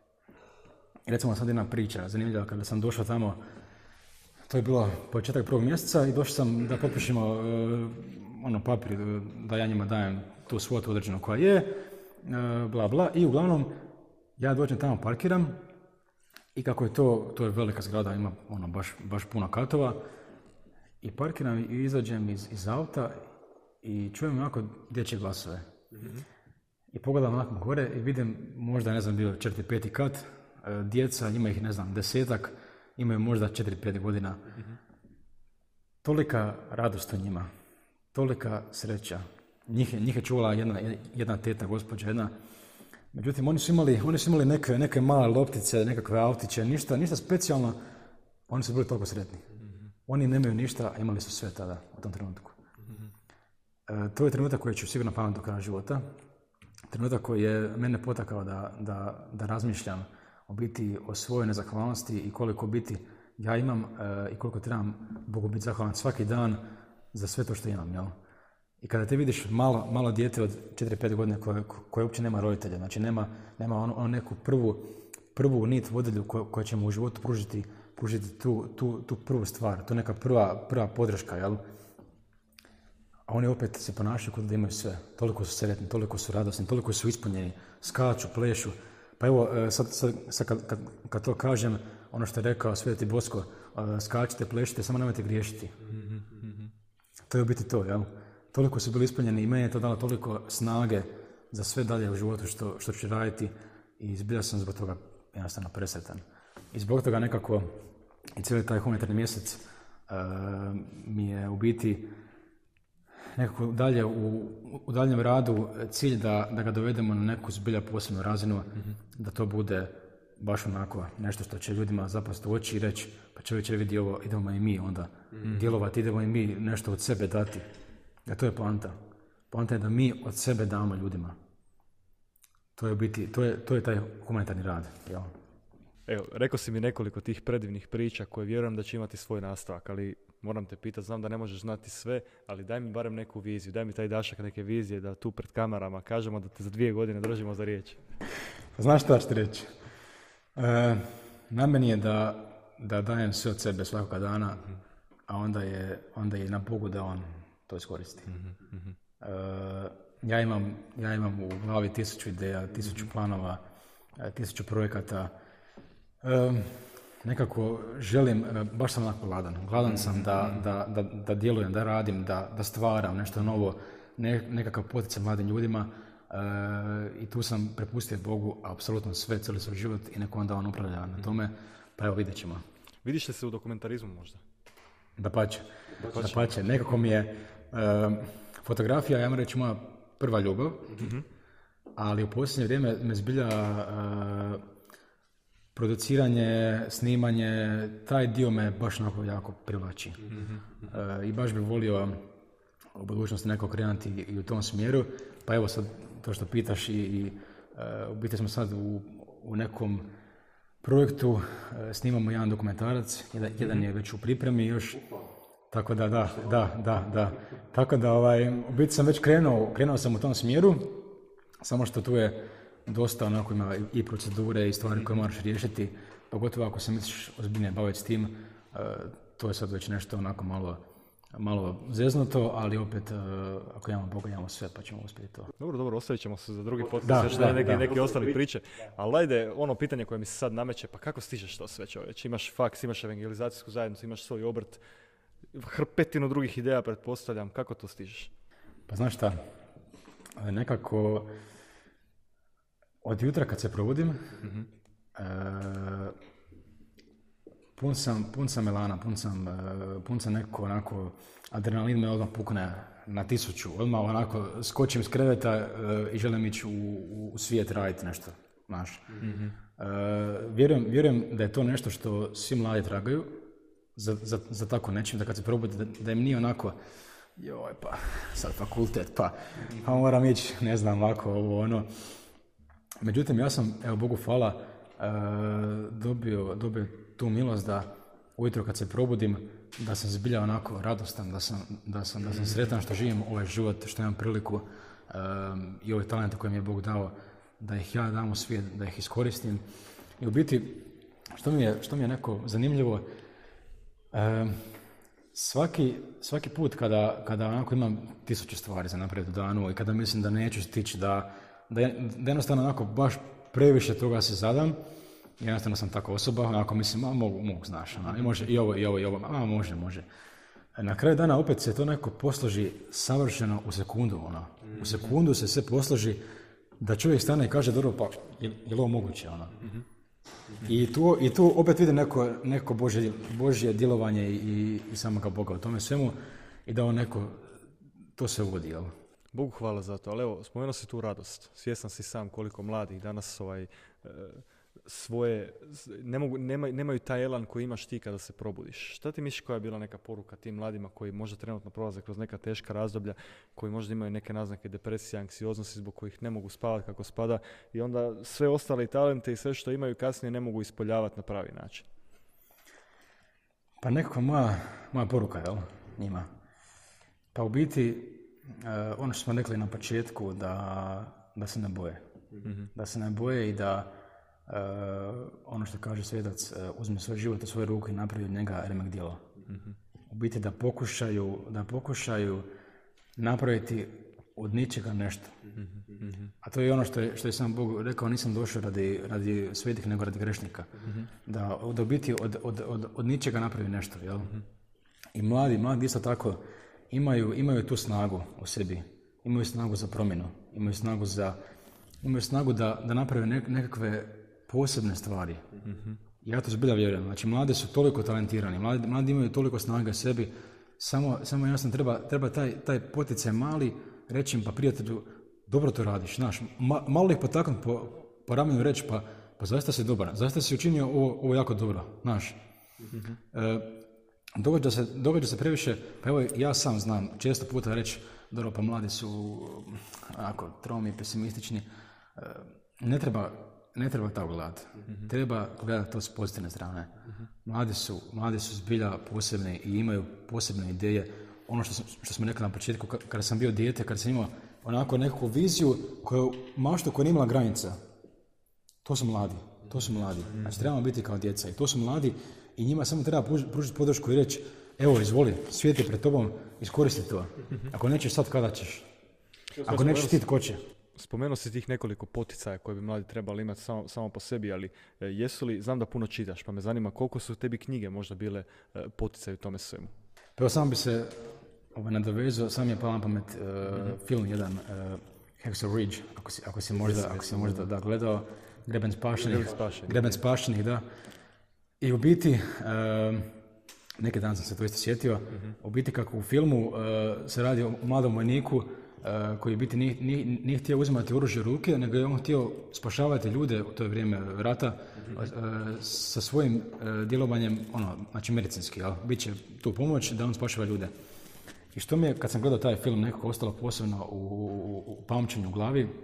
I recimo sad jedna priča, zanimljiva, kada sam došao tamo, to je bilo početak prvog mjeseca i došao sam da potpišemo e, ono papir, da ja njima dajem tu svotu određenu koja je, e, bla bla, i uglavnom ja dođem tamo, parkiram. I kako je to, to je velika zgrada, ima ono baš, baš puno katova. I parkiram i izađem iz, iz auta i čujem onako dječje glasove. Mm-hmm. I pogledam onako gore i vidim, možda ne znam, bio četiri peti kat, djeca, ima ih ne znam, desetak, imaju možda četiri pet godina. Mm-hmm. Tolika radost u njima, tolika sreća. Njih, njih je čuvala jedna, jedna teta, gospođa, jedna. Međutim, oni su imali, oni su imali neke, neke male loptice, nekakve autiće, ništa, ništa specijalno. Oni su bili toliko sretni. Mm-hmm. Oni nemaju ništa, a imali su sve tada, u tom trenutku. Mm-hmm. E, to je trenutak koji ću sigurno pamtiti do kraja života. Trenutak koji je mene potakao da, da, da razmišljam o biti, o svojoj nezahvalnosti i koliko biti ja imam e, i koliko trebam Bogu biti zahvalan svaki dan za sve to što imam, jel? I kada te vidiš malo, malo dijete od četiri pet godina koje, koje uopće nema roditelja, znači nema, nema ono, ono neku prvu, prvu nit vodilju koja, koja će mu u životu pružiti, pružiti tu, tu, tu prvu stvar, to neka prva, prva podrška, jel? A oni opet se ponašaju kao da imaju sve. Toliko su sretni, toliko su radosni, toliko su ispunjeni, skaču, plešu. Pa evo, sad, sad, sad kad, kad, kad to kažem, ono što je rekao Sveti Bosko, skačite, plešite, samo nemojte griješiti. Mm-hmm. To je u biti to, jel? Toliko su bili ispunjeni i meni je to dalo toliko snage za sve dalje u životu što, što ću raditi i zbilja sam zbog toga jednostavno presretan. I zbog toga nekako i cijeli taj humanitarni mjesec uh, mi je u biti nekako dalje u, u daljem radu cilj da, da ga dovedemo na neku zbilja posebnu razinu, mm-hmm. da to bude baš onako nešto što će ljudima zapasti u oči i reći pa čovječe vidi ovo, idemo i mi onda mm-hmm. djelovati, idemo i mi nešto od sebe dati. Ja, to je poanta. Poanta je da mi od sebe damo ljudima. To je biti, to je, to je taj humanitarni rad. Jel? Evo, rekao si mi nekoliko tih predivnih priča koje vjerujem da će imati svoj nastavak, ali moram te pitati, znam da ne možeš znati sve, ali daj mi barem neku viziju, daj mi taj dašak neke vizije da tu pred kamerama kažemo da te za dvije godine držimo za riječ. Znaš šta ću ti reći? E, na meni je da, da dajem sve od sebe svakoga dana, mm-hmm. a onda je, onda je na Bogu da on to iskoristi. Mm-hmm. E, ja, imam, ja imam u glavi tisuću ideja, tisuću mm-hmm. planova, tisuću projekata. E, nekako želim, baš sam onako gladan. Gladan sam da, da, da, da djelujem, da radim, da, da stvaram nešto novo, ne, nekakav poticaj mladim ljudima. E, I tu sam prepustio Bogu apsolutno sve, cijeli svoj život i neko onda on upravlja na tome. Pa evo, vidjet ćemo. Vidiš li se u dokumentarizmu možda? Dapače. Dapače. Nekako mi je uh, fotografija, ja moram reći, moja prva ljubav, mm-hmm. ali u posljednje vrijeme me zbilja uh, produciranje, snimanje, taj dio me baš onako jako privlači. Mm-hmm. Uh, I baš bih volio u budućnosti neko krenuti i u tom smjeru. Pa evo sad to što pitaš i, i uh, u biti smo sad u, u nekom projektu, uh, snimamo jedan dokumentarac, jedan, mm-hmm. jedan je već u pripremi još. Tako da, da, da, da, da. Tako da, ovaj, u biti sam već krenuo, krenuo sam u tom smjeru, samo što tu je dosta onako ima i procedure i stvari koje moraš riješiti, pogotovo ako se misliš ozbiljnije baviti s tim, uh, to je sad već nešto onako malo, malo zeznuto, ali opet, uh, ako imamo Boga, imamo sve, pa ćemo uspjeti to. Dobro, dobro, ostavit ćemo se za drugi podcast, još da, neke, neke ostale priče, ali ajde, ono pitanje koje mi se sad nameće, pa kako stižeš to sve, čovječ? Imaš faks, imaš evangelizacijsku zajednicu, imaš svoj obrt, hrpetinu drugih ideja, pretpostavljam, kako to stižeš? Pa znaš šta, nekako od jutra kad se probudim, mm-hmm. e, pun sam, pun sam elana, pun sam, e, pun sam neko onako, adrenalin me odmah pukne na tisuću, odmah onako skočim s kreveta e, i želim ići u, u svijet raditi nešto, znaš. Mm-hmm. E, vjerujem, vjerujem da je to nešto što svi mladi tragaju, Za, za, za tako nečim, da kad se probudi, da, da im nije onako, joj pa, sad fakultet, pa, pa moram ići, ne znam, ovako, ovo, ono. Međutim, ja sam, evo Bogu hvala, e, dobio, dobio tu milost da ujutro kad se probudim, da sam zbilja onako radostan, da sam, da sam, da sam sretan što živim ovaj život, što imam priliku e, i ove talente koje mi je Bog dao, da ih ja dam u svijet, da ih iskoristim. I u biti, što mi je, što mi je neko zanimljivo, E, svaki, svaki put kada, kada onako imam tisuće stvari za napraviti u danu i kada mislim da neću stići, da, da, da jednostavno onako baš previše toga se zadam, jednostavno sam tako osoba, onako mislim, a mogu, mogu znaš, ono, i može i ovo i ovo i ovo, a može, može. Na kraju dana opet se to neko posloži savršeno u sekundu, ono. U sekundu se sve posloži da čovjek stane i kaže, dobro, pa je, je li ovo moguće, ono. I tu, i tu opet vidim neko, neko Božje, Božje djelovanje i, i samoga Boga u tome svemu i da on neko to se uvodi, jel? Bogu hvala za to, ali evo, spomenuo si tu radost. Svjestan si sam koliko mladih danas ovaj, e, svoje, ne mogu, nema, nemaju taj elan koji imaš ti kada se probudiš. Šta ti misliš koja je bila neka poruka tim mladima koji možda trenutno prolaze kroz neka teška razdoblja, koji možda imaju neke naznake depresije, anksioznosti zbog kojih ne mogu spavati kako spada i onda sve ostale talente i sve što imaju kasnije ne mogu ispoljavati na pravi način? Pa nekako moja, moja poruka, jel, njima. Pa u biti, uh, ono što smo rekli na početku, da, da se ne boje. Mm-hmm. Da se ne boje i da Uh, ono što kaže svjedac, uh, uzme svoj život u svoje ruke i napravi od njega remek djelo. Mm-hmm. U biti da pokušaju, da pokušaju napraviti od ničega nešto. Mm-hmm. A to je ono što je, što je sam Bog rekao, nisam došao radi, radi svetih, nego radi grešnika. Mm-hmm. Da, da u biti od, od, od, od ničega napravi nešto, jel? Mm-hmm. I mladi, mladi isto tako imaju, imaju tu snagu u sebi. Imaju snagu za promjenu. Imaju snagu, za, imaju snagu da, da naprave nekakve posebne stvari. Mm-hmm. Ja to zbilja vjerujem. Znači, mladi su toliko talentirani, mladi, mladi imaju toliko snage sebi, samo, samo jasno treba, treba taj, taj poticaj mali reći im, pa prijatelju, dobro to radiš, znaš, ma, malo ih potaknuti po, po ramenu reći, pa, pa zaista si dobar, zaista si učinio ovo, ovo jako dobro, znaš. Mm-hmm. E, događa, se, događa se previše, pa evo ja sam znam, često puta reći, dobro, pa mladi su onako tromi, pesimistični, e, ne treba Ne treba tako gledati. Mm-hmm. Treba gledati to s pozitivne strane. Mm-hmm. Mladi su, mladi su zbilja posebni i imaju posebne ideje. Ono što, sam, što smo rekli na početku, kada sam bio dijete, kada sam imao onako nekakvu viziju, koju, maštu koja nije imala granica. To su mladi. To su mladi. Mm-hmm. Znači, trebamo biti kao djeca. I to su mladi i njima samo treba pružiti podršku i reći, evo, izvoli, svijet je pred tobom, iskoristi to. Mm-hmm. Ako nećeš sad, kada ćeš? Ako nećeš ti, tko će? Spomenuo si tih nekoliko poticaja koje bi mladi trebali imati samo, samo po sebi, ali e, jesu li, znam da puno čitaš, pa me zanima koliko su tebi knjige možda bile e, poticaj u tome svemu? Pa evo samo bi se ovaj, nadovezao, sam je pao na pamet e, mm-hmm. film jedan, e, Hacksaw Ridge, ako si, ako si možda, yes, ako si možda da, gledao, Greben spašenih, Greben spašenih, da. I u biti, e, neki dan sam se to isto sjetio, mm-hmm. u biti kako u filmu e, se radi o mladom vojniku, Uh, koji biti nije, nije, nije htio uzimati oružje u ruke, nego je on htio spašavati ljude u to vrijeme rata mm-hmm. uh, sa svojim uh, djelovanjem, ono, znači medicinski, ali bit će tu pomoć da on spašava ljude. I što mi je, kad sam gledao taj film, nekako ostalo posebno u, u, u pamćenju u glavi, uh,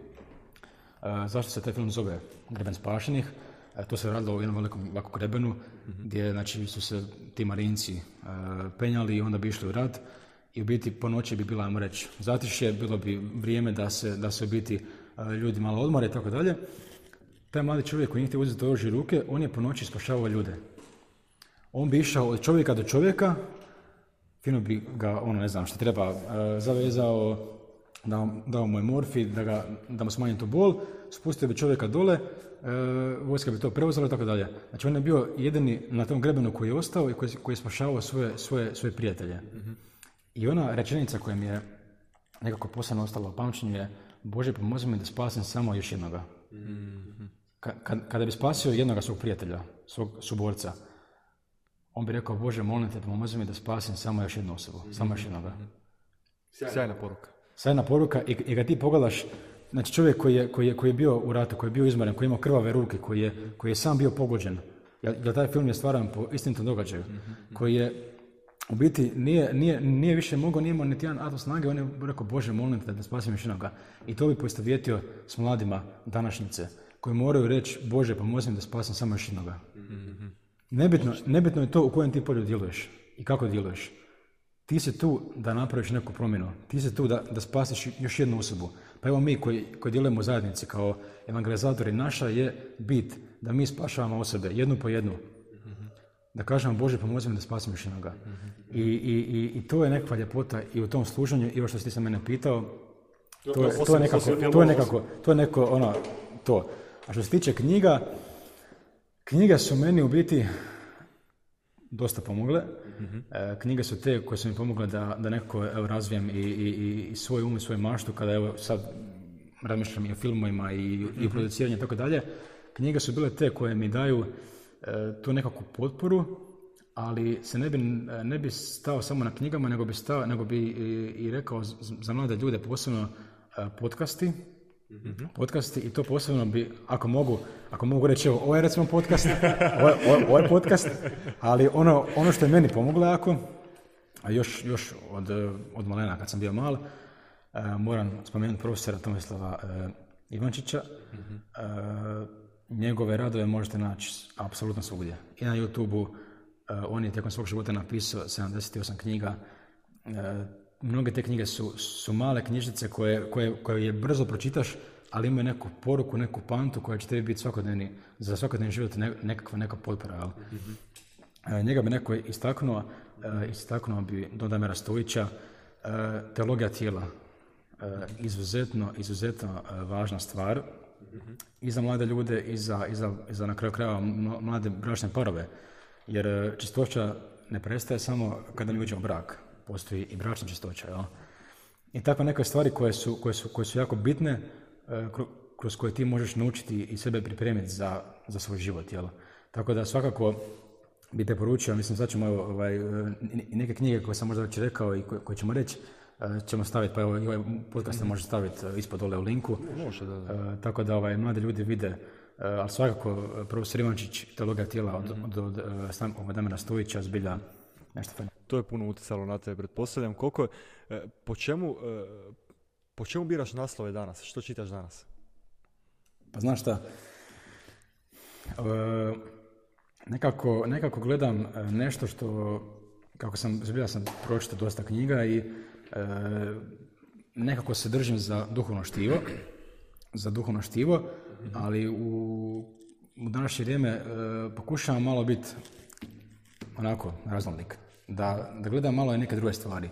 zašto se taj film zove Greben spašenih, uh, to se radilo u jednom velikom ovako grebenu, mm-hmm. gdje znači, su se ti marinci uh, penjali i onda bi išli u rat. I u biti po noći bi bila, ajmo reći, zatišje, bilo bi vrijeme da se, da se u biti ljudi malo odmore i tako dalje. Taj mladi čovjek koji nije htio uzeti oružje u ruke, on je po noći spašavao ljude. On bi išao od čovjeka do čovjeka, fino bi ga, ono ne znam što treba, zavezao, dao, dao mu je morfij, da, ga, da mu smanji tu bol, spustio bi čovjeka dole, vojska bi to preuzela i tako dalje. Znači on je bio jedini na tom grebenu koji je ostao i koji, koji je spašavao svoje, svoje, svoje prijatelje. Mm-hmm. I ona rečenica koja mi je nekako posebno ostala u pamćenju je Bože, pomozi mi da spasim samo još jednoga. Mm-hmm. Ka- kada bi spasio jednoga svog prijatelja, svog suborca, on bi rekao Bože, molim te, pomozi mi da spasim samo još jednu osobu, mm-hmm. samo još jednoga. Sjajna poruka. Sjajna poruka i, i kad ti pogledaš, znači čovjek koji je, koji je, koji je bio u ratu, koji je bio izmoren, koji je imao krvave ruke, koji je, koji je sam bio pogođen, jer taj film je stvaran po istinitom događaju, mm-hmm. koji je u biti nije, nije, nije više mogao, nije imao niti jedan atom snage, on je rekao Bože, molim te da spasim još jednoga. I to bi poistovjetio s mladima današnjice, koji moraju reći Bože, pomozi mi da spasim samo još jednoga. Mm-hmm. Nebitno, nebitno je to u kojem ti polju djeluješ i kako djeluješ. Ti si tu da napraviš neku promjenu, ti si tu da, da spasiš još jednu osobu. Pa evo mi koji, koji djelujemo u zajednici kao evangelizatori, naša je bit da mi spašavamo osobe, jednu po jednu. Da kažemo Bože, pomozi mi da spasim još jednoga. Mm-hmm. I, i, i, I to je nekakva ljepota i u tom služenju, i ovo što si ti sa mene pitao, to je, to je nekako, to je nekako, to je neko, ono, to. A što se tiče knjiga, knjige su meni u biti dosta pomogle. Mm-hmm. E, knjige su te koje su mi pomogle da, da nekako evo, razvijem i, i, i svoj um i svoju maštu, kada evo sad razmišljam i o filmovima i, mm-hmm. i o produciranju i tako dalje. Knjige su bile te koje mi daju tu nekakvu potporu, ali se ne bi, ne bi stao samo na knjigama, nego bi, stao, nego bi i, i rekao za mlade ljude posebno podcasti, mm-hmm. podcasti i to posebno bi, ako mogu, ako mogu reći, evo, ovo je recimo podcast, ovo, ovo, ovo je podcast, ali ono, ono što je meni pomoglo jako, a još, još od, od malena kad sam bio mal, moram spomenuti profesora Tomislava Ivančića, mm-hmm. Njegove radove možete naći apsolutno svugdje. I na YouTubeu, uh, on je tijekom svog života napisao sedamdeset osam knjiga. Uh, mnoge te knjige su, su male knjižice koje, koje, koje je brzo pročitaš, ali imaju neku poruku, neku pantu koja će tebi biti svakodnevni, za svakodnevni život ne, nekakva neka potpora. Mm-hmm. Uh, njega bi neko istaknuo, uh, istaknuo bi Don Damira Stojića, uh, Teologija tijela. izuzetno, izuzetno važna stvar mm-hmm. i za mlade ljude i za, i za, i za na kraju krajeva mlade bračne parove. Jer čistoća ne prestaje samo kada mi uđemo u brak. Postoji i bračna čistoća. Jel? I takve neke stvari koje su, koje su, koje su jako bitne, kroz koje ti možeš naučiti i sebe pripremiti za, za svoj život. Jel? Tako da svakako bi te poručio, mislim sad ćemo ovaj, i neke knjige koje sam možda već rekao i koje, koje ćemo reći, ćemo staviti, pa evo i ovaj podcast se može staviti ispod dole u linku. Može, da, da. Uh, tako da ovaj, mladi ljudi vide, uh, ali svakako profesor Ivančić, teologija tijela od, mm-hmm. od, od, od, od Damira Stojića, zbilja nešto fajno. To je puno utjecalo na tebe, pretpostavljam. Koliko je, po čemu, po čemu biraš naslove danas? Što čitaš danas? Pa znaš šta, uh, nekako, nekako gledam nešto što, kako sam, zbilja sam pročitao dosta knjiga i E, nekako se držim za duhovno štivo, za duhovno štivo, mm-hmm. ali u, u današnje vrijeme e, pokušavam malo biti onako raznolik, da, da gledam malo i neke druge stvari.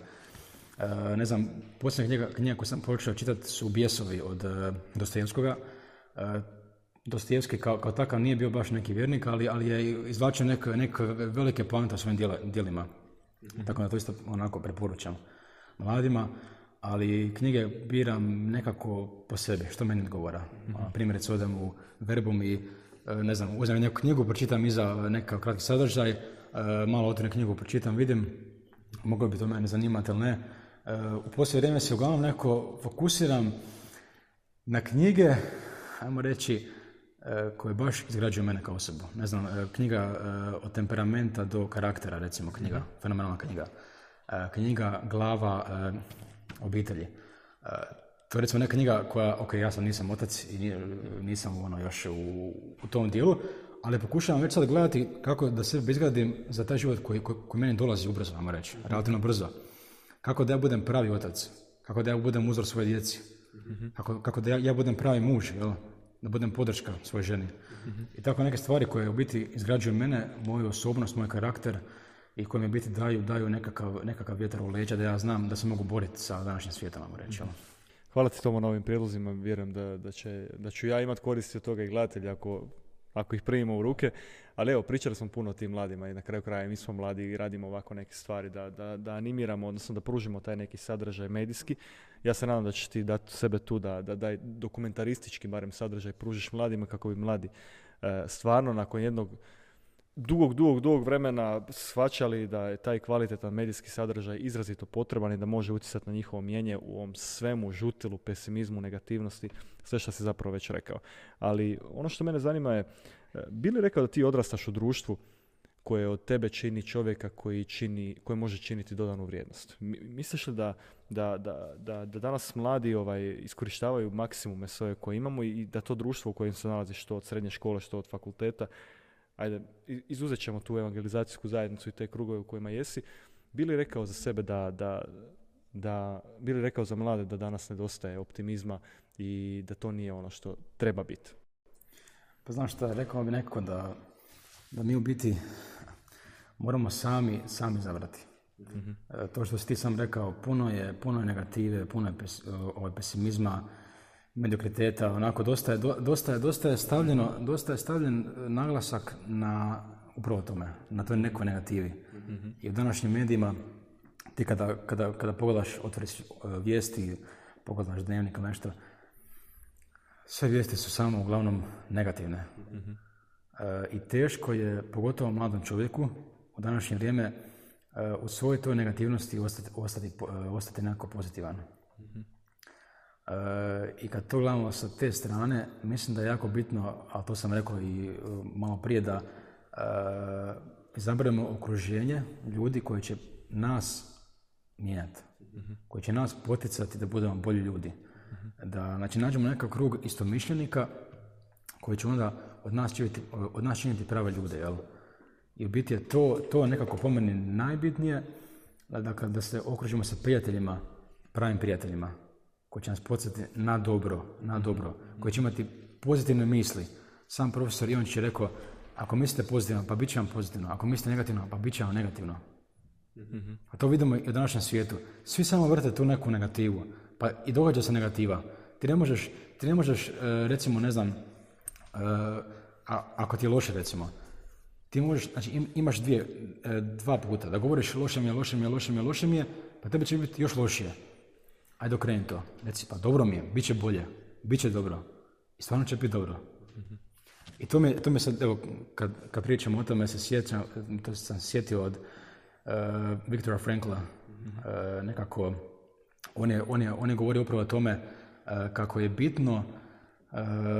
E, ne znam, posljednja knjiga, knjiga koju sam počeo čitati su Bijesovi od e, Dostojevskoga. E, Dostojevski kao, kao takav nije bio baš neki vjernik, ali, ali je izvlačio neke, neke velike poante u svojim djela, djelima, mm-hmm. tako da to isto onako preporučam mladima, ali knjige biram nekako po sebi, što meni odgovara. Mm-hmm. Primjerice, odem u Verbum i, ne znam, uzmem neku knjigu, pročitam iza nekakav kratki sadržaj, malo otvorim knjigu, pročitam, vidim, moglo bi to mene zanimati ili ne. U posljednje vrijeme se uglavnom neko fokusiram na knjige, ajmo reći, koje baš izgrađuju mene kao osobu. Ne znam, knjiga od temperamenta do karaktera, recimo, knjiga, mm-hmm. fenomenalna knjiga. Knjiga Glava e, obitelji. E, to je recimo neka knjiga koja, ok, ja sam nisam otac i nisam ono još u, u tom dijelu, ali pokušavam već sad gledati kako da sebe izgradim za taj život koji, koji, koji meni dolazi ubrzo, ajmo reći, relativno brzo. Kako da ja budem pravi otac, kako da ja budem uzor svoje djeci, mm-hmm. kako, kako da ja, ja budem pravi muž, jel? Da budem podrška svojoj ženi. Mm-hmm. I tako neke stvari koje u biti izgrađuju mene, moju osobnost, moj karakter, i koji mi biti daju, daju nekakav, nekakav vjetar u leđa da ja znam da se mogu boriti sa današnjim svijetom, vam reći. Hvala ti Tomo na ovim prijedlozima, vjerujem da, da, će, da ću ja imati koristi od toga i gledatelji ako, ako ih primimo u ruke. Ali evo, pričali smo puno o tim mladima i na kraju kraja mi smo mladi i radimo ovako neke stvari da, da, da animiramo, odnosno da pružimo taj neki sadržaj medijski. Ja se nadam da ćeš ti dati sebe tu da, da daj dokumentaristički barem sadržaj pružiš mladima kako bi mladi e, stvarno nakon jednog dugog, dugog, dugog vremena shvaćali da je taj kvalitetan medijski sadržaj izrazito potreban i da može utjecati na njihovo mnijenje u ovom svemu, žutilu, pesimizmu, negativnosti, sve što si zapravo već rekao. Ali ono što mene zanima je, bi li rekao da ti odrastaš u društvu koje od tebe čini čovjeka koji, čini, koji može činiti dodanu vrijednost? Misliš li da, da, da, da, da danas mladi ovaj, iskorištavaju maksimume svoje koje imamo i da to društvo u kojem se nalazi, što od srednje škole, što od fakulteta, ajde, izuzet ćemo tu evangelizacijsku zajednicu i te krugove u kojima jesi, bi li rekao za sebe da, da, da, bi li rekao za mlade da danas nedostaje optimizma i da to nije ono što treba biti? Pa znam šta, rekao bi nekako da, da mi u biti moramo sami, sami zavrati. Mm-hmm. E, to što si ti sam rekao, puno je, puno je negative, puno je pes, ovaj, pesimizma, mediokriteta, onako dosta je, dosta je, dosta je stavljeno, dosta je stavljen naglasak na upravo tome, na toj nekoj negativi. Mm-hmm. I u današnjim medijima ti kada, kada, kada pogledaš, otvoriš vijesti, pogledaš dnevnik ili nešto, sve vijesti su samo uglavnom negativne. Mm-hmm. E, I teško je, pogotovo mladom čovjeku, u današnje vrijeme e, u svojoj toj negativnosti ostati, ostati, ostati nekako pozitivan. Mm-hmm. E, I kad to gledamo sa te strane, mislim da je jako bitno, a to sam rekao i uh, malo prije, da uh, izaberemo okruženje ljudi koji će nas mijenjati, mm-hmm. koji će nas poticati da budemo bolji ljudi. Mm-hmm. Da, znači, nađemo nekakav krug istomišljenika koji će onda od nas činiti, od nas činiti prave ljude, jel? I u biti je to, to nekako po meni najbitnije, dakle, da se okružimo sa prijateljima, pravim prijateljima, koji će nas podsjetiti na dobro, na dobro, koji će imati pozitivne misli. Sam profesor Ivančić je rekao, ako mislite pozitivno, pa bit će vam pozitivno, ako mislite negativno, pa bit će vam negativno. Mm-hmm. A to vidimo i u današnjem svijetu. Svi samo vrte tu neku negativu. Pa i događa se negativa. Ti ne možeš, ti ne možeš uh, recimo, ne znam, uh, a, ako ti je loše, recimo, ti možeš, znači im, imaš dvije, uh, dva puta, da govoriš loše mi je, loše mi je, loše mi je, loše mi je, pa tebi će biti još lošije. Ajde okreni to. Reci, pa dobro mi je, bit će bolje, bit će dobro. I stvarno će biti dobro. Mm-hmm. I to me, to me sad, evo, kad, kad pričamo o tome, se sjećam, to sam sjetio od uh, Viktora Frankla, mm-hmm. uh, nekako, on je, on, je, on je govorio upravo o tome uh, kako je bitno uh,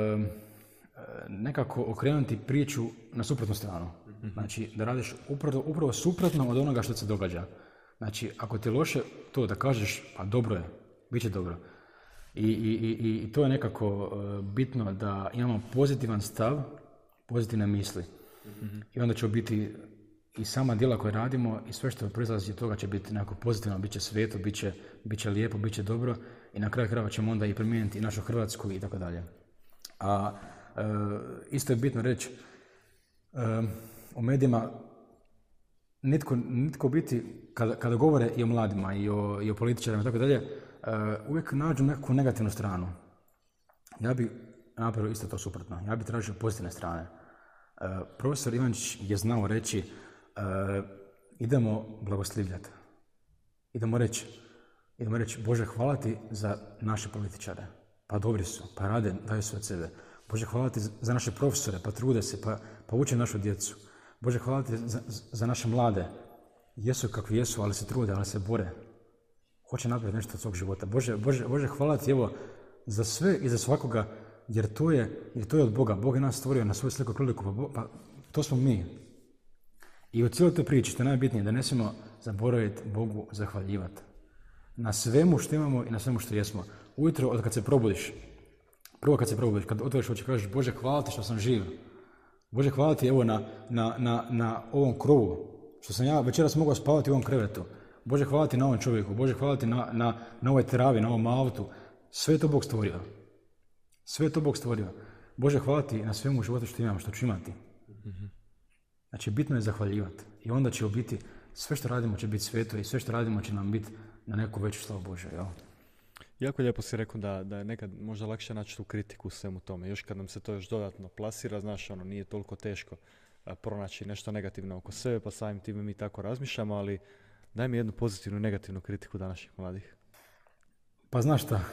nekako okrenuti priču na suprotnu stranu. Mm-hmm. Znači, da radiš upravo, upravo suprotno od onoga što se događa. Znači, ako ti je loše, to da kažeš, pa dobro je, bit će dobro. I, i, i, i to je nekako uh, bitno da imamo pozitivan stav, pozitivne misli. Mm-hmm. I onda će biti i sama djela koje radimo i sve što proizlazi od toga će biti nekako pozitivno, bit će sveto, bit će, bit će lijepo, bit će dobro i na kraju krajeva ćemo onda i promijeniti i našu Hrvatsku i tako dalje. A uh, isto je bitno reći, uh, u medijima nitko, nitko biti, kada, kada govore i o mladima i o, i o političarima i tako dalje, Uh, uvijek nađu nekakvu negativnu stranu. Ja bi napravio isto to suprotno. Ja bi tražio pozitivne strane. Uh, profesor Ivanić je znao reći uh, idemo blagoslivljati. Idemo reći, idemo reći Bože hvala ti za naše političare. Pa dobri su, pa rade, daju sve od sebe. Bože hvala ti za naše profesore, pa trude se, pa, pa uče našu djecu. Bože hvala ti za, za naše mlade. Jesu kakvi jesu, ali se trude, ali se bore. Hoće napraviti nešto od svog života. Bože, Bože, Bože hvala ti evo za sve i za svakoga, jer to je, jer to je od Boga. Bog je nas stvorio na svoju sliku i priliku, pa, pa to smo mi. I u cijeloj toj priči, što je najbitnije, da ne smijemo zaboraviti Bogu zahvaljivati. Na svemu što imamo i na svemu što jesmo. Ujutro, od kad se probudiš, prvo kad se probudiš, kad otvoriš oči, kažeš Bože hvala ti što sam živ. Bože hvala ti evo na, na, na, na ovom krovu, što sam ja večeras mogao spavati u ovom krevetu. Bože hvala ti na ovom čovjeku, Bože hvala ti na, na, na ovoj travi, na ovom autu. Sve je to Bog stvorio. Sve je to Bog stvorio. Bože hvala ti na svemu u životu što imam, što ću imati. Mm-hmm. Znači bitno je zahvaljivati. I onda će biti, sve što radimo će biti sveto i sve što radimo će nam biti na neku veću slavu Bože. Jel? Jako lijepo si rekao da, da je nekad možda lakše naći tu kritiku u svemu tome. Još kad nam se to još dodatno plasira, znaš, ono, nije toliko teško a, pronaći nešto negativno oko sebe, pa samim time mi tako razmišljamo, ali daj mi jednu pozitivnu i negativnu kritiku današnjih mladih. Pa znaš šta,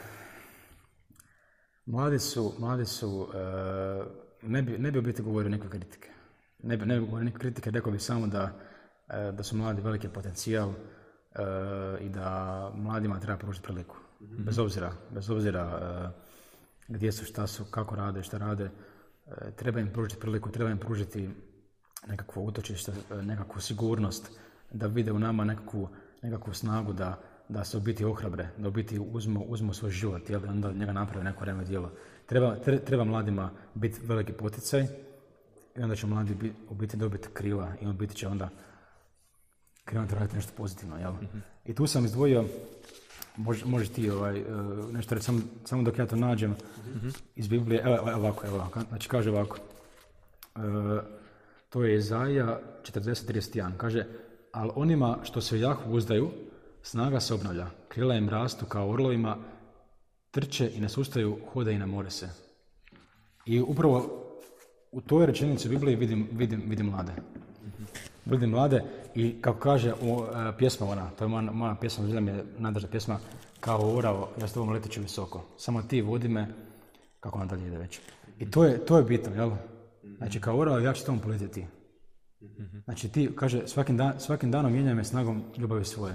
mladi su, mladi su, uh, ne bi, ne bi u biti govorio neke kritike. Ne bi, ne bi govorio neke kritike, rekao bih samo da, uh, da su mladi veliki potencijal uh, i da mladima treba pružiti priliku. Mm-hmm. Bez obzira, bez obzira uh, gdje su, šta su, kako rade, šta rade, uh, treba im pružiti priliku, treba im pružiti nekakvo utočište, nekakvu sigurnost, da vide u nama nekakvu, nekakvu snagu da, da se u biti ohrabre, da u biti uzmu, uzmu svoj život, jel, da onda njega naprave neko remek djelo. Treba, treba mladima biti veliki poticaj i onda će mladi bi, u biti dobiti krila i u biti će onda krenuti raditi nešto pozitivno. Jel? Mm-hmm. I tu sam izdvojio, mož, možeš ti ovaj, nešto reći, samo, samo dok ja to nađem mm-hmm. iz Biblije, evo ovako, evo ovako, znači kaže ovako, uh, to je Izaija četrdeset trideset jedan, kaže ali onima što se u Jahvu uzdaju, snaga se obnavlja, krila im rastu kao orlovima, trče i ne sustaju, hode i ne more se. I upravo u toj rečenici u Bibliji vidim, vidim, vidim mlade. Mm-hmm. Vidim mlade i kako kaže u, uh, pjesma ona, to je moja, moja pjesma, želim je najdraža pjesma, kao orao, ja s tobom letit ću visoko. Samo ti vodi me, kako ona dalje ide već. I to je, to je bitno, jel? Znači kao orao, ja ću s tobom poletiti. Mm-hmm. Znači ti, kaže, svakim, dan, svakim danom mijenjaj me snagom ljubavi svoje.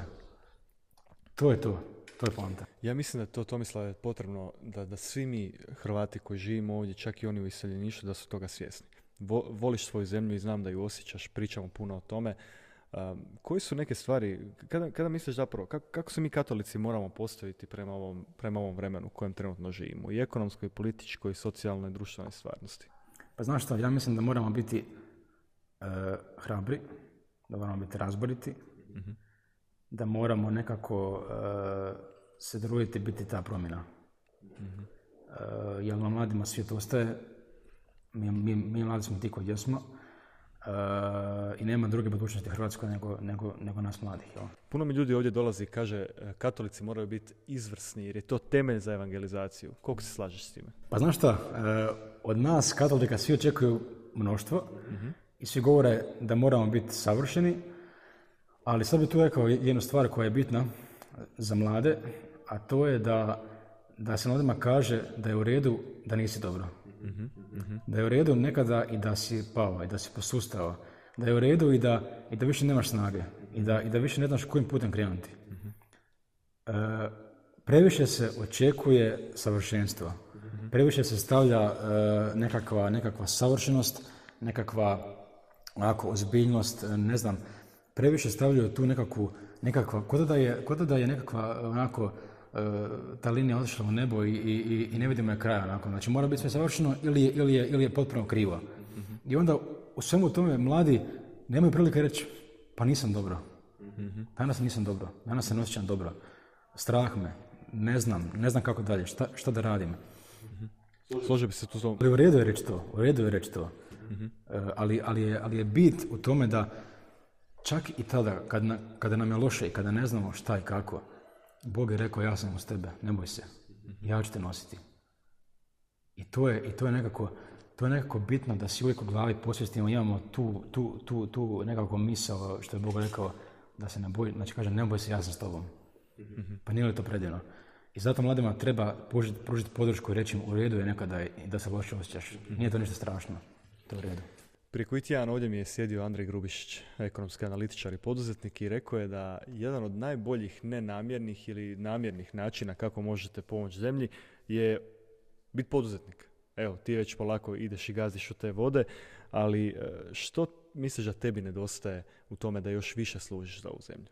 To je to, to je poanta. Ja mislim da to, Tomislav, je potrebno da, da svi mi Hrvati koji živimo ovdje, čak i oni u iseljeništvu, da su toga svjesni. Vo, voliš svoju zemlju i znam da ju osjećaš, pričamo puno o tome. Um, koji su neke stvari, kada, kada misliš zapravo, kako, kako se mi katolici moramo postaviti prema ovom, prema ovom vremenu u kojem trenutno živimo, i ekonomskoj, i političkoj, i socijalnoj, i društvenoj stvarnosti? Pa znaš što, ja mislim da moramo biti uh, hrabri, da moramo biti razboriti, mm-hmm. da moramo nekako uh, se truditi biti ta promjena. Mm-hmm. Uh, jer na mladima svijet ostaje, mi, mi, mi mladi smo ti koji jesmo, uh, i nema druge budućnosti Hrvatskoj nego, nego, nego nas mladih. Jel? Puno mi ljudi ovdje dolazi i kaže katolici moraju biti izvrsni jer je to temelj za evangelizaciju. Koliko se slažeš s time? Pa znaš šta, od nas katolika svi očekuju mnoštvo uh-huh. i svi govore da moramo biti savršeni, ali sad bi tu rekao jednu stvar koja je bitna za mlade, a to je da, da se mladima kaže da je u redu da nisi dobro. Uh-huh. Uh-huh. Da je u redu nekada i da si pao, i da si posustao. Da je u redu i da, i da više nemaš snage. I da, i da više ne znaš kojim putem krenuti. Uh-huh. E, previše se očekuje savršenstvo. Uh-huh. Previše se stavlja e, nekakva, nekakva savršenost, nekakva onako, ozbiljnost, ne znam, previše stavljaju tu nekakvu, nekakva, kod da je, kod da je nekakva onako, e, ta linija otišla u nebo i, i, i ne vidimo je kraja. Onako. Znači mora biti sve savršeno ili je, ili je, ili je potpuno krivo. Mm-hmm. I onda u svemu tome mladi nemaju prilike reći pa nisam dobro. Mm-hmm. Danas nisam dobro, danas se ne osjećam dobro. Strah me, ne znam, ne znam kako dalje, šta, šta da radim. Mm-hmm. Složio bi se tu zvom. Ali u redu je reći to, u redu je reći to. Mm-hmm. E, ali, ali, je, ali je bit u tome da čak i tada, kad na, kada nam je loše i kada ne znamo šta i kako, Bog je rekao ja sam uz tebe, ne boj se, ja ću te nositi. I to je, i to je, nekako, to je nekako bitno da si uvijek u glavi posvijestimo, imamo tu, tu, tu, tu nekako misao što je Bog rekao da se ne boj, znači kaže ne boj se, ja sam s tobom. Mm-hmm. Pa nije li to predivno? I zato mladima treba pružiti, pružiti podršku i reći im u redu je nekada i da se loše osjećaš. Mm-hmm. Nije to ništa strašno, to je u redu. Prije koji tjedan ovdje mi je sjedio Andrej Grubišić, ekonomski analitičar i poduzetnik i rekao je da jedan od najboljih nenamjernih ili namjernih načina kako možete pomoći zemlji je biti poduzetnik. Evo, ti već polako ideš i gaziš u te vode, ali što misliš da tebi nedostaje u tome da još više služiš za ovu zemlju?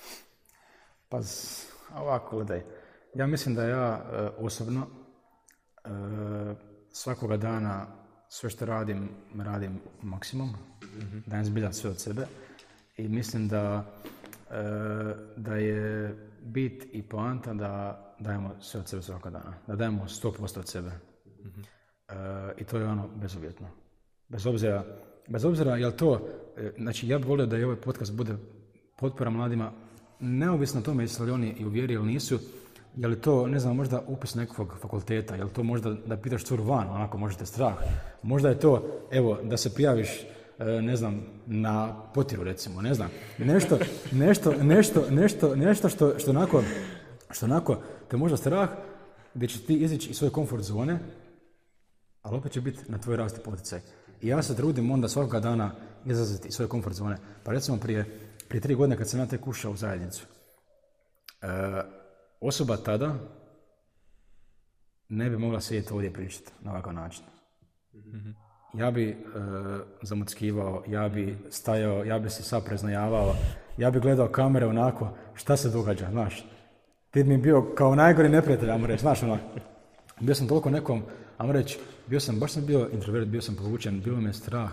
Pa ovako, gledaj. Ja mislim da ja e, osobno e, svakoga dana sve što radim, radim maksimum, mm-hmm. dajem zbilja sve od sebe i mislim da, e, da je bit i poanta da dajemo sve od sebe svakoga dana, da dajemo sto posto od sebe. Mm-hmm. E, I to je ono bezuvjetno. Bez obzira, bez obzira jel to, e, znači ja bih volio da i ovaj podcast bude potpora mladima, neovisno o tome jesu li oni i u vjeri ili nisu, je li to, ne znam, možda upis nekog fakulteta, je li to možda da pitaš curu van, onako možete strah. Možda je to, evo, da se prijaviš, ne znam, na potiru recimo, ne znam. Nešto, nešto, nešto, nešto, nešto što, što, onako, što onako te možda strah, gdje će ti izići iz svoje komfort zone, ali opet će biti na tvoj rast i poticaj. I ja se trudim onda svakoga dana izlaziti iz svoje komfort zone. Pa recimo prije, prije tri godine kad sam ja tek ušao u zajednicu, e, osoba tada ne bi mogla sjediti ovdje pričati na ovakav način. Mm-hmm. Ja bi e, zamuckivao, ja bi stajao, ja bi se sad preznojavao, ja bi gledao kamere onako, šta se događa, znaš. Ti mi bio kao najgori neprijatelj, ajmo reći, znaš onako. Bio sam toliko nekom, ajmo reći, bio sam, baš sam bio introvert, bio sam povučen, bilo me strah.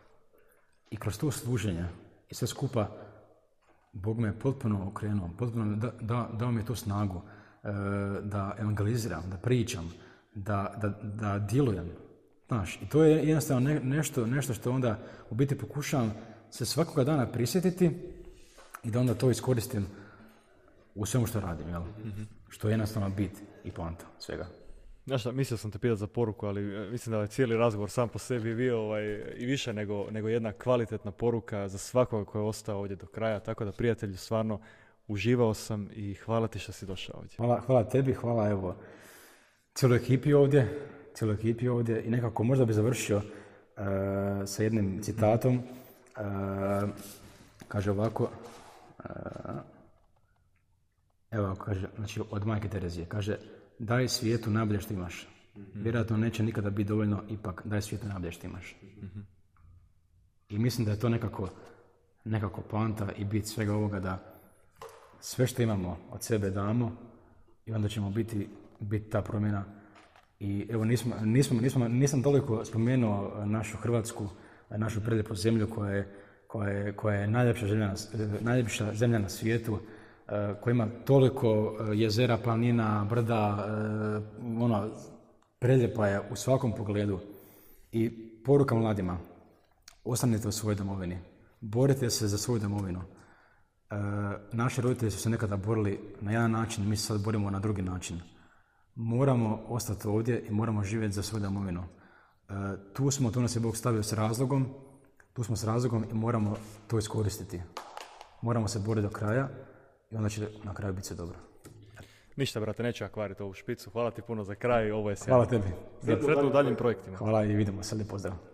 I kroz to služenje i sve skupa, Bog me je potpuno okrenuo, potpuno da, da, dao mi je tu snagu e, da evangeliziram, da pričam, da, da, da djelujem. Znaš, i to je jednostavno ne, nešto, nešto što onda u biti pokušavam se svakoga dana prisjetiti i da onda to iskoristim u svemu što radim, jel? Mm-hmm. Što je jednostavno bit i poanta svega. Znaš šta, mislio sam te pitati za poruku, ali mislim da je cijeli razgovor sam po sebi bio ovaj, i više nego, nego jedna kvalitetna poruka za svakoga koji je ostao ovdje do kraja. Tako da, prijatelju, stvarno uživao sam i hvala ti što si došao ovdje. Hvala, hvala tebi, hvala evo cijeloj ekipi ovdje, cijeloj ekipi ovdje i nekako možda bi završio uh, sa jednim citatom. Uh, kaže ovako, uh, evo kaže, znači od Majke Terezije, kaže: daj svijetu najbolje što imaš. Mm-hmm. Vjerojatno neće nikada biti dovoljno, ipak daj svijetu najbolje što imaš. Mm-hmm. I mislim da je to nekako, nekako poanta i bit svega ovoga da sve što imamo od sebe damo i onda ćemo biti, biti ta promjena. I evo nismo, nismo, nismo, nisam toliko spomenuo našu Hrvatsku, našu prelijepu zemlju koja je, koja je, koja je najljepša, zemlja na, najljepša zemlja na svijetu, koja ima toliko jezera, planina, brda, ono, prelijepa je u svakom pogledu. I poruka mladima, ostanite u svojoj domovini. Borite se za svoju domovinu. E, naši roditelji su se nekada borili na jedan način, mi se sad borimo na drugi način. Moramo ostati ovdje i moramo živjeti za svoju domovinu. E, tu smo, tu nas je Bog stavio s razlogom, tu smo s razlogom i moramo to iskoristiti. Moramo se boriti do kraja i onda će na kraju biti sve dobro. Ništa, brate, neću akvariti ovu špicu. Hvala ti puno za kraj, ovo je sjajno. Hvala tebi. Sretno u daljim projektima. Hvala i vidimo se, lijep pozdrav.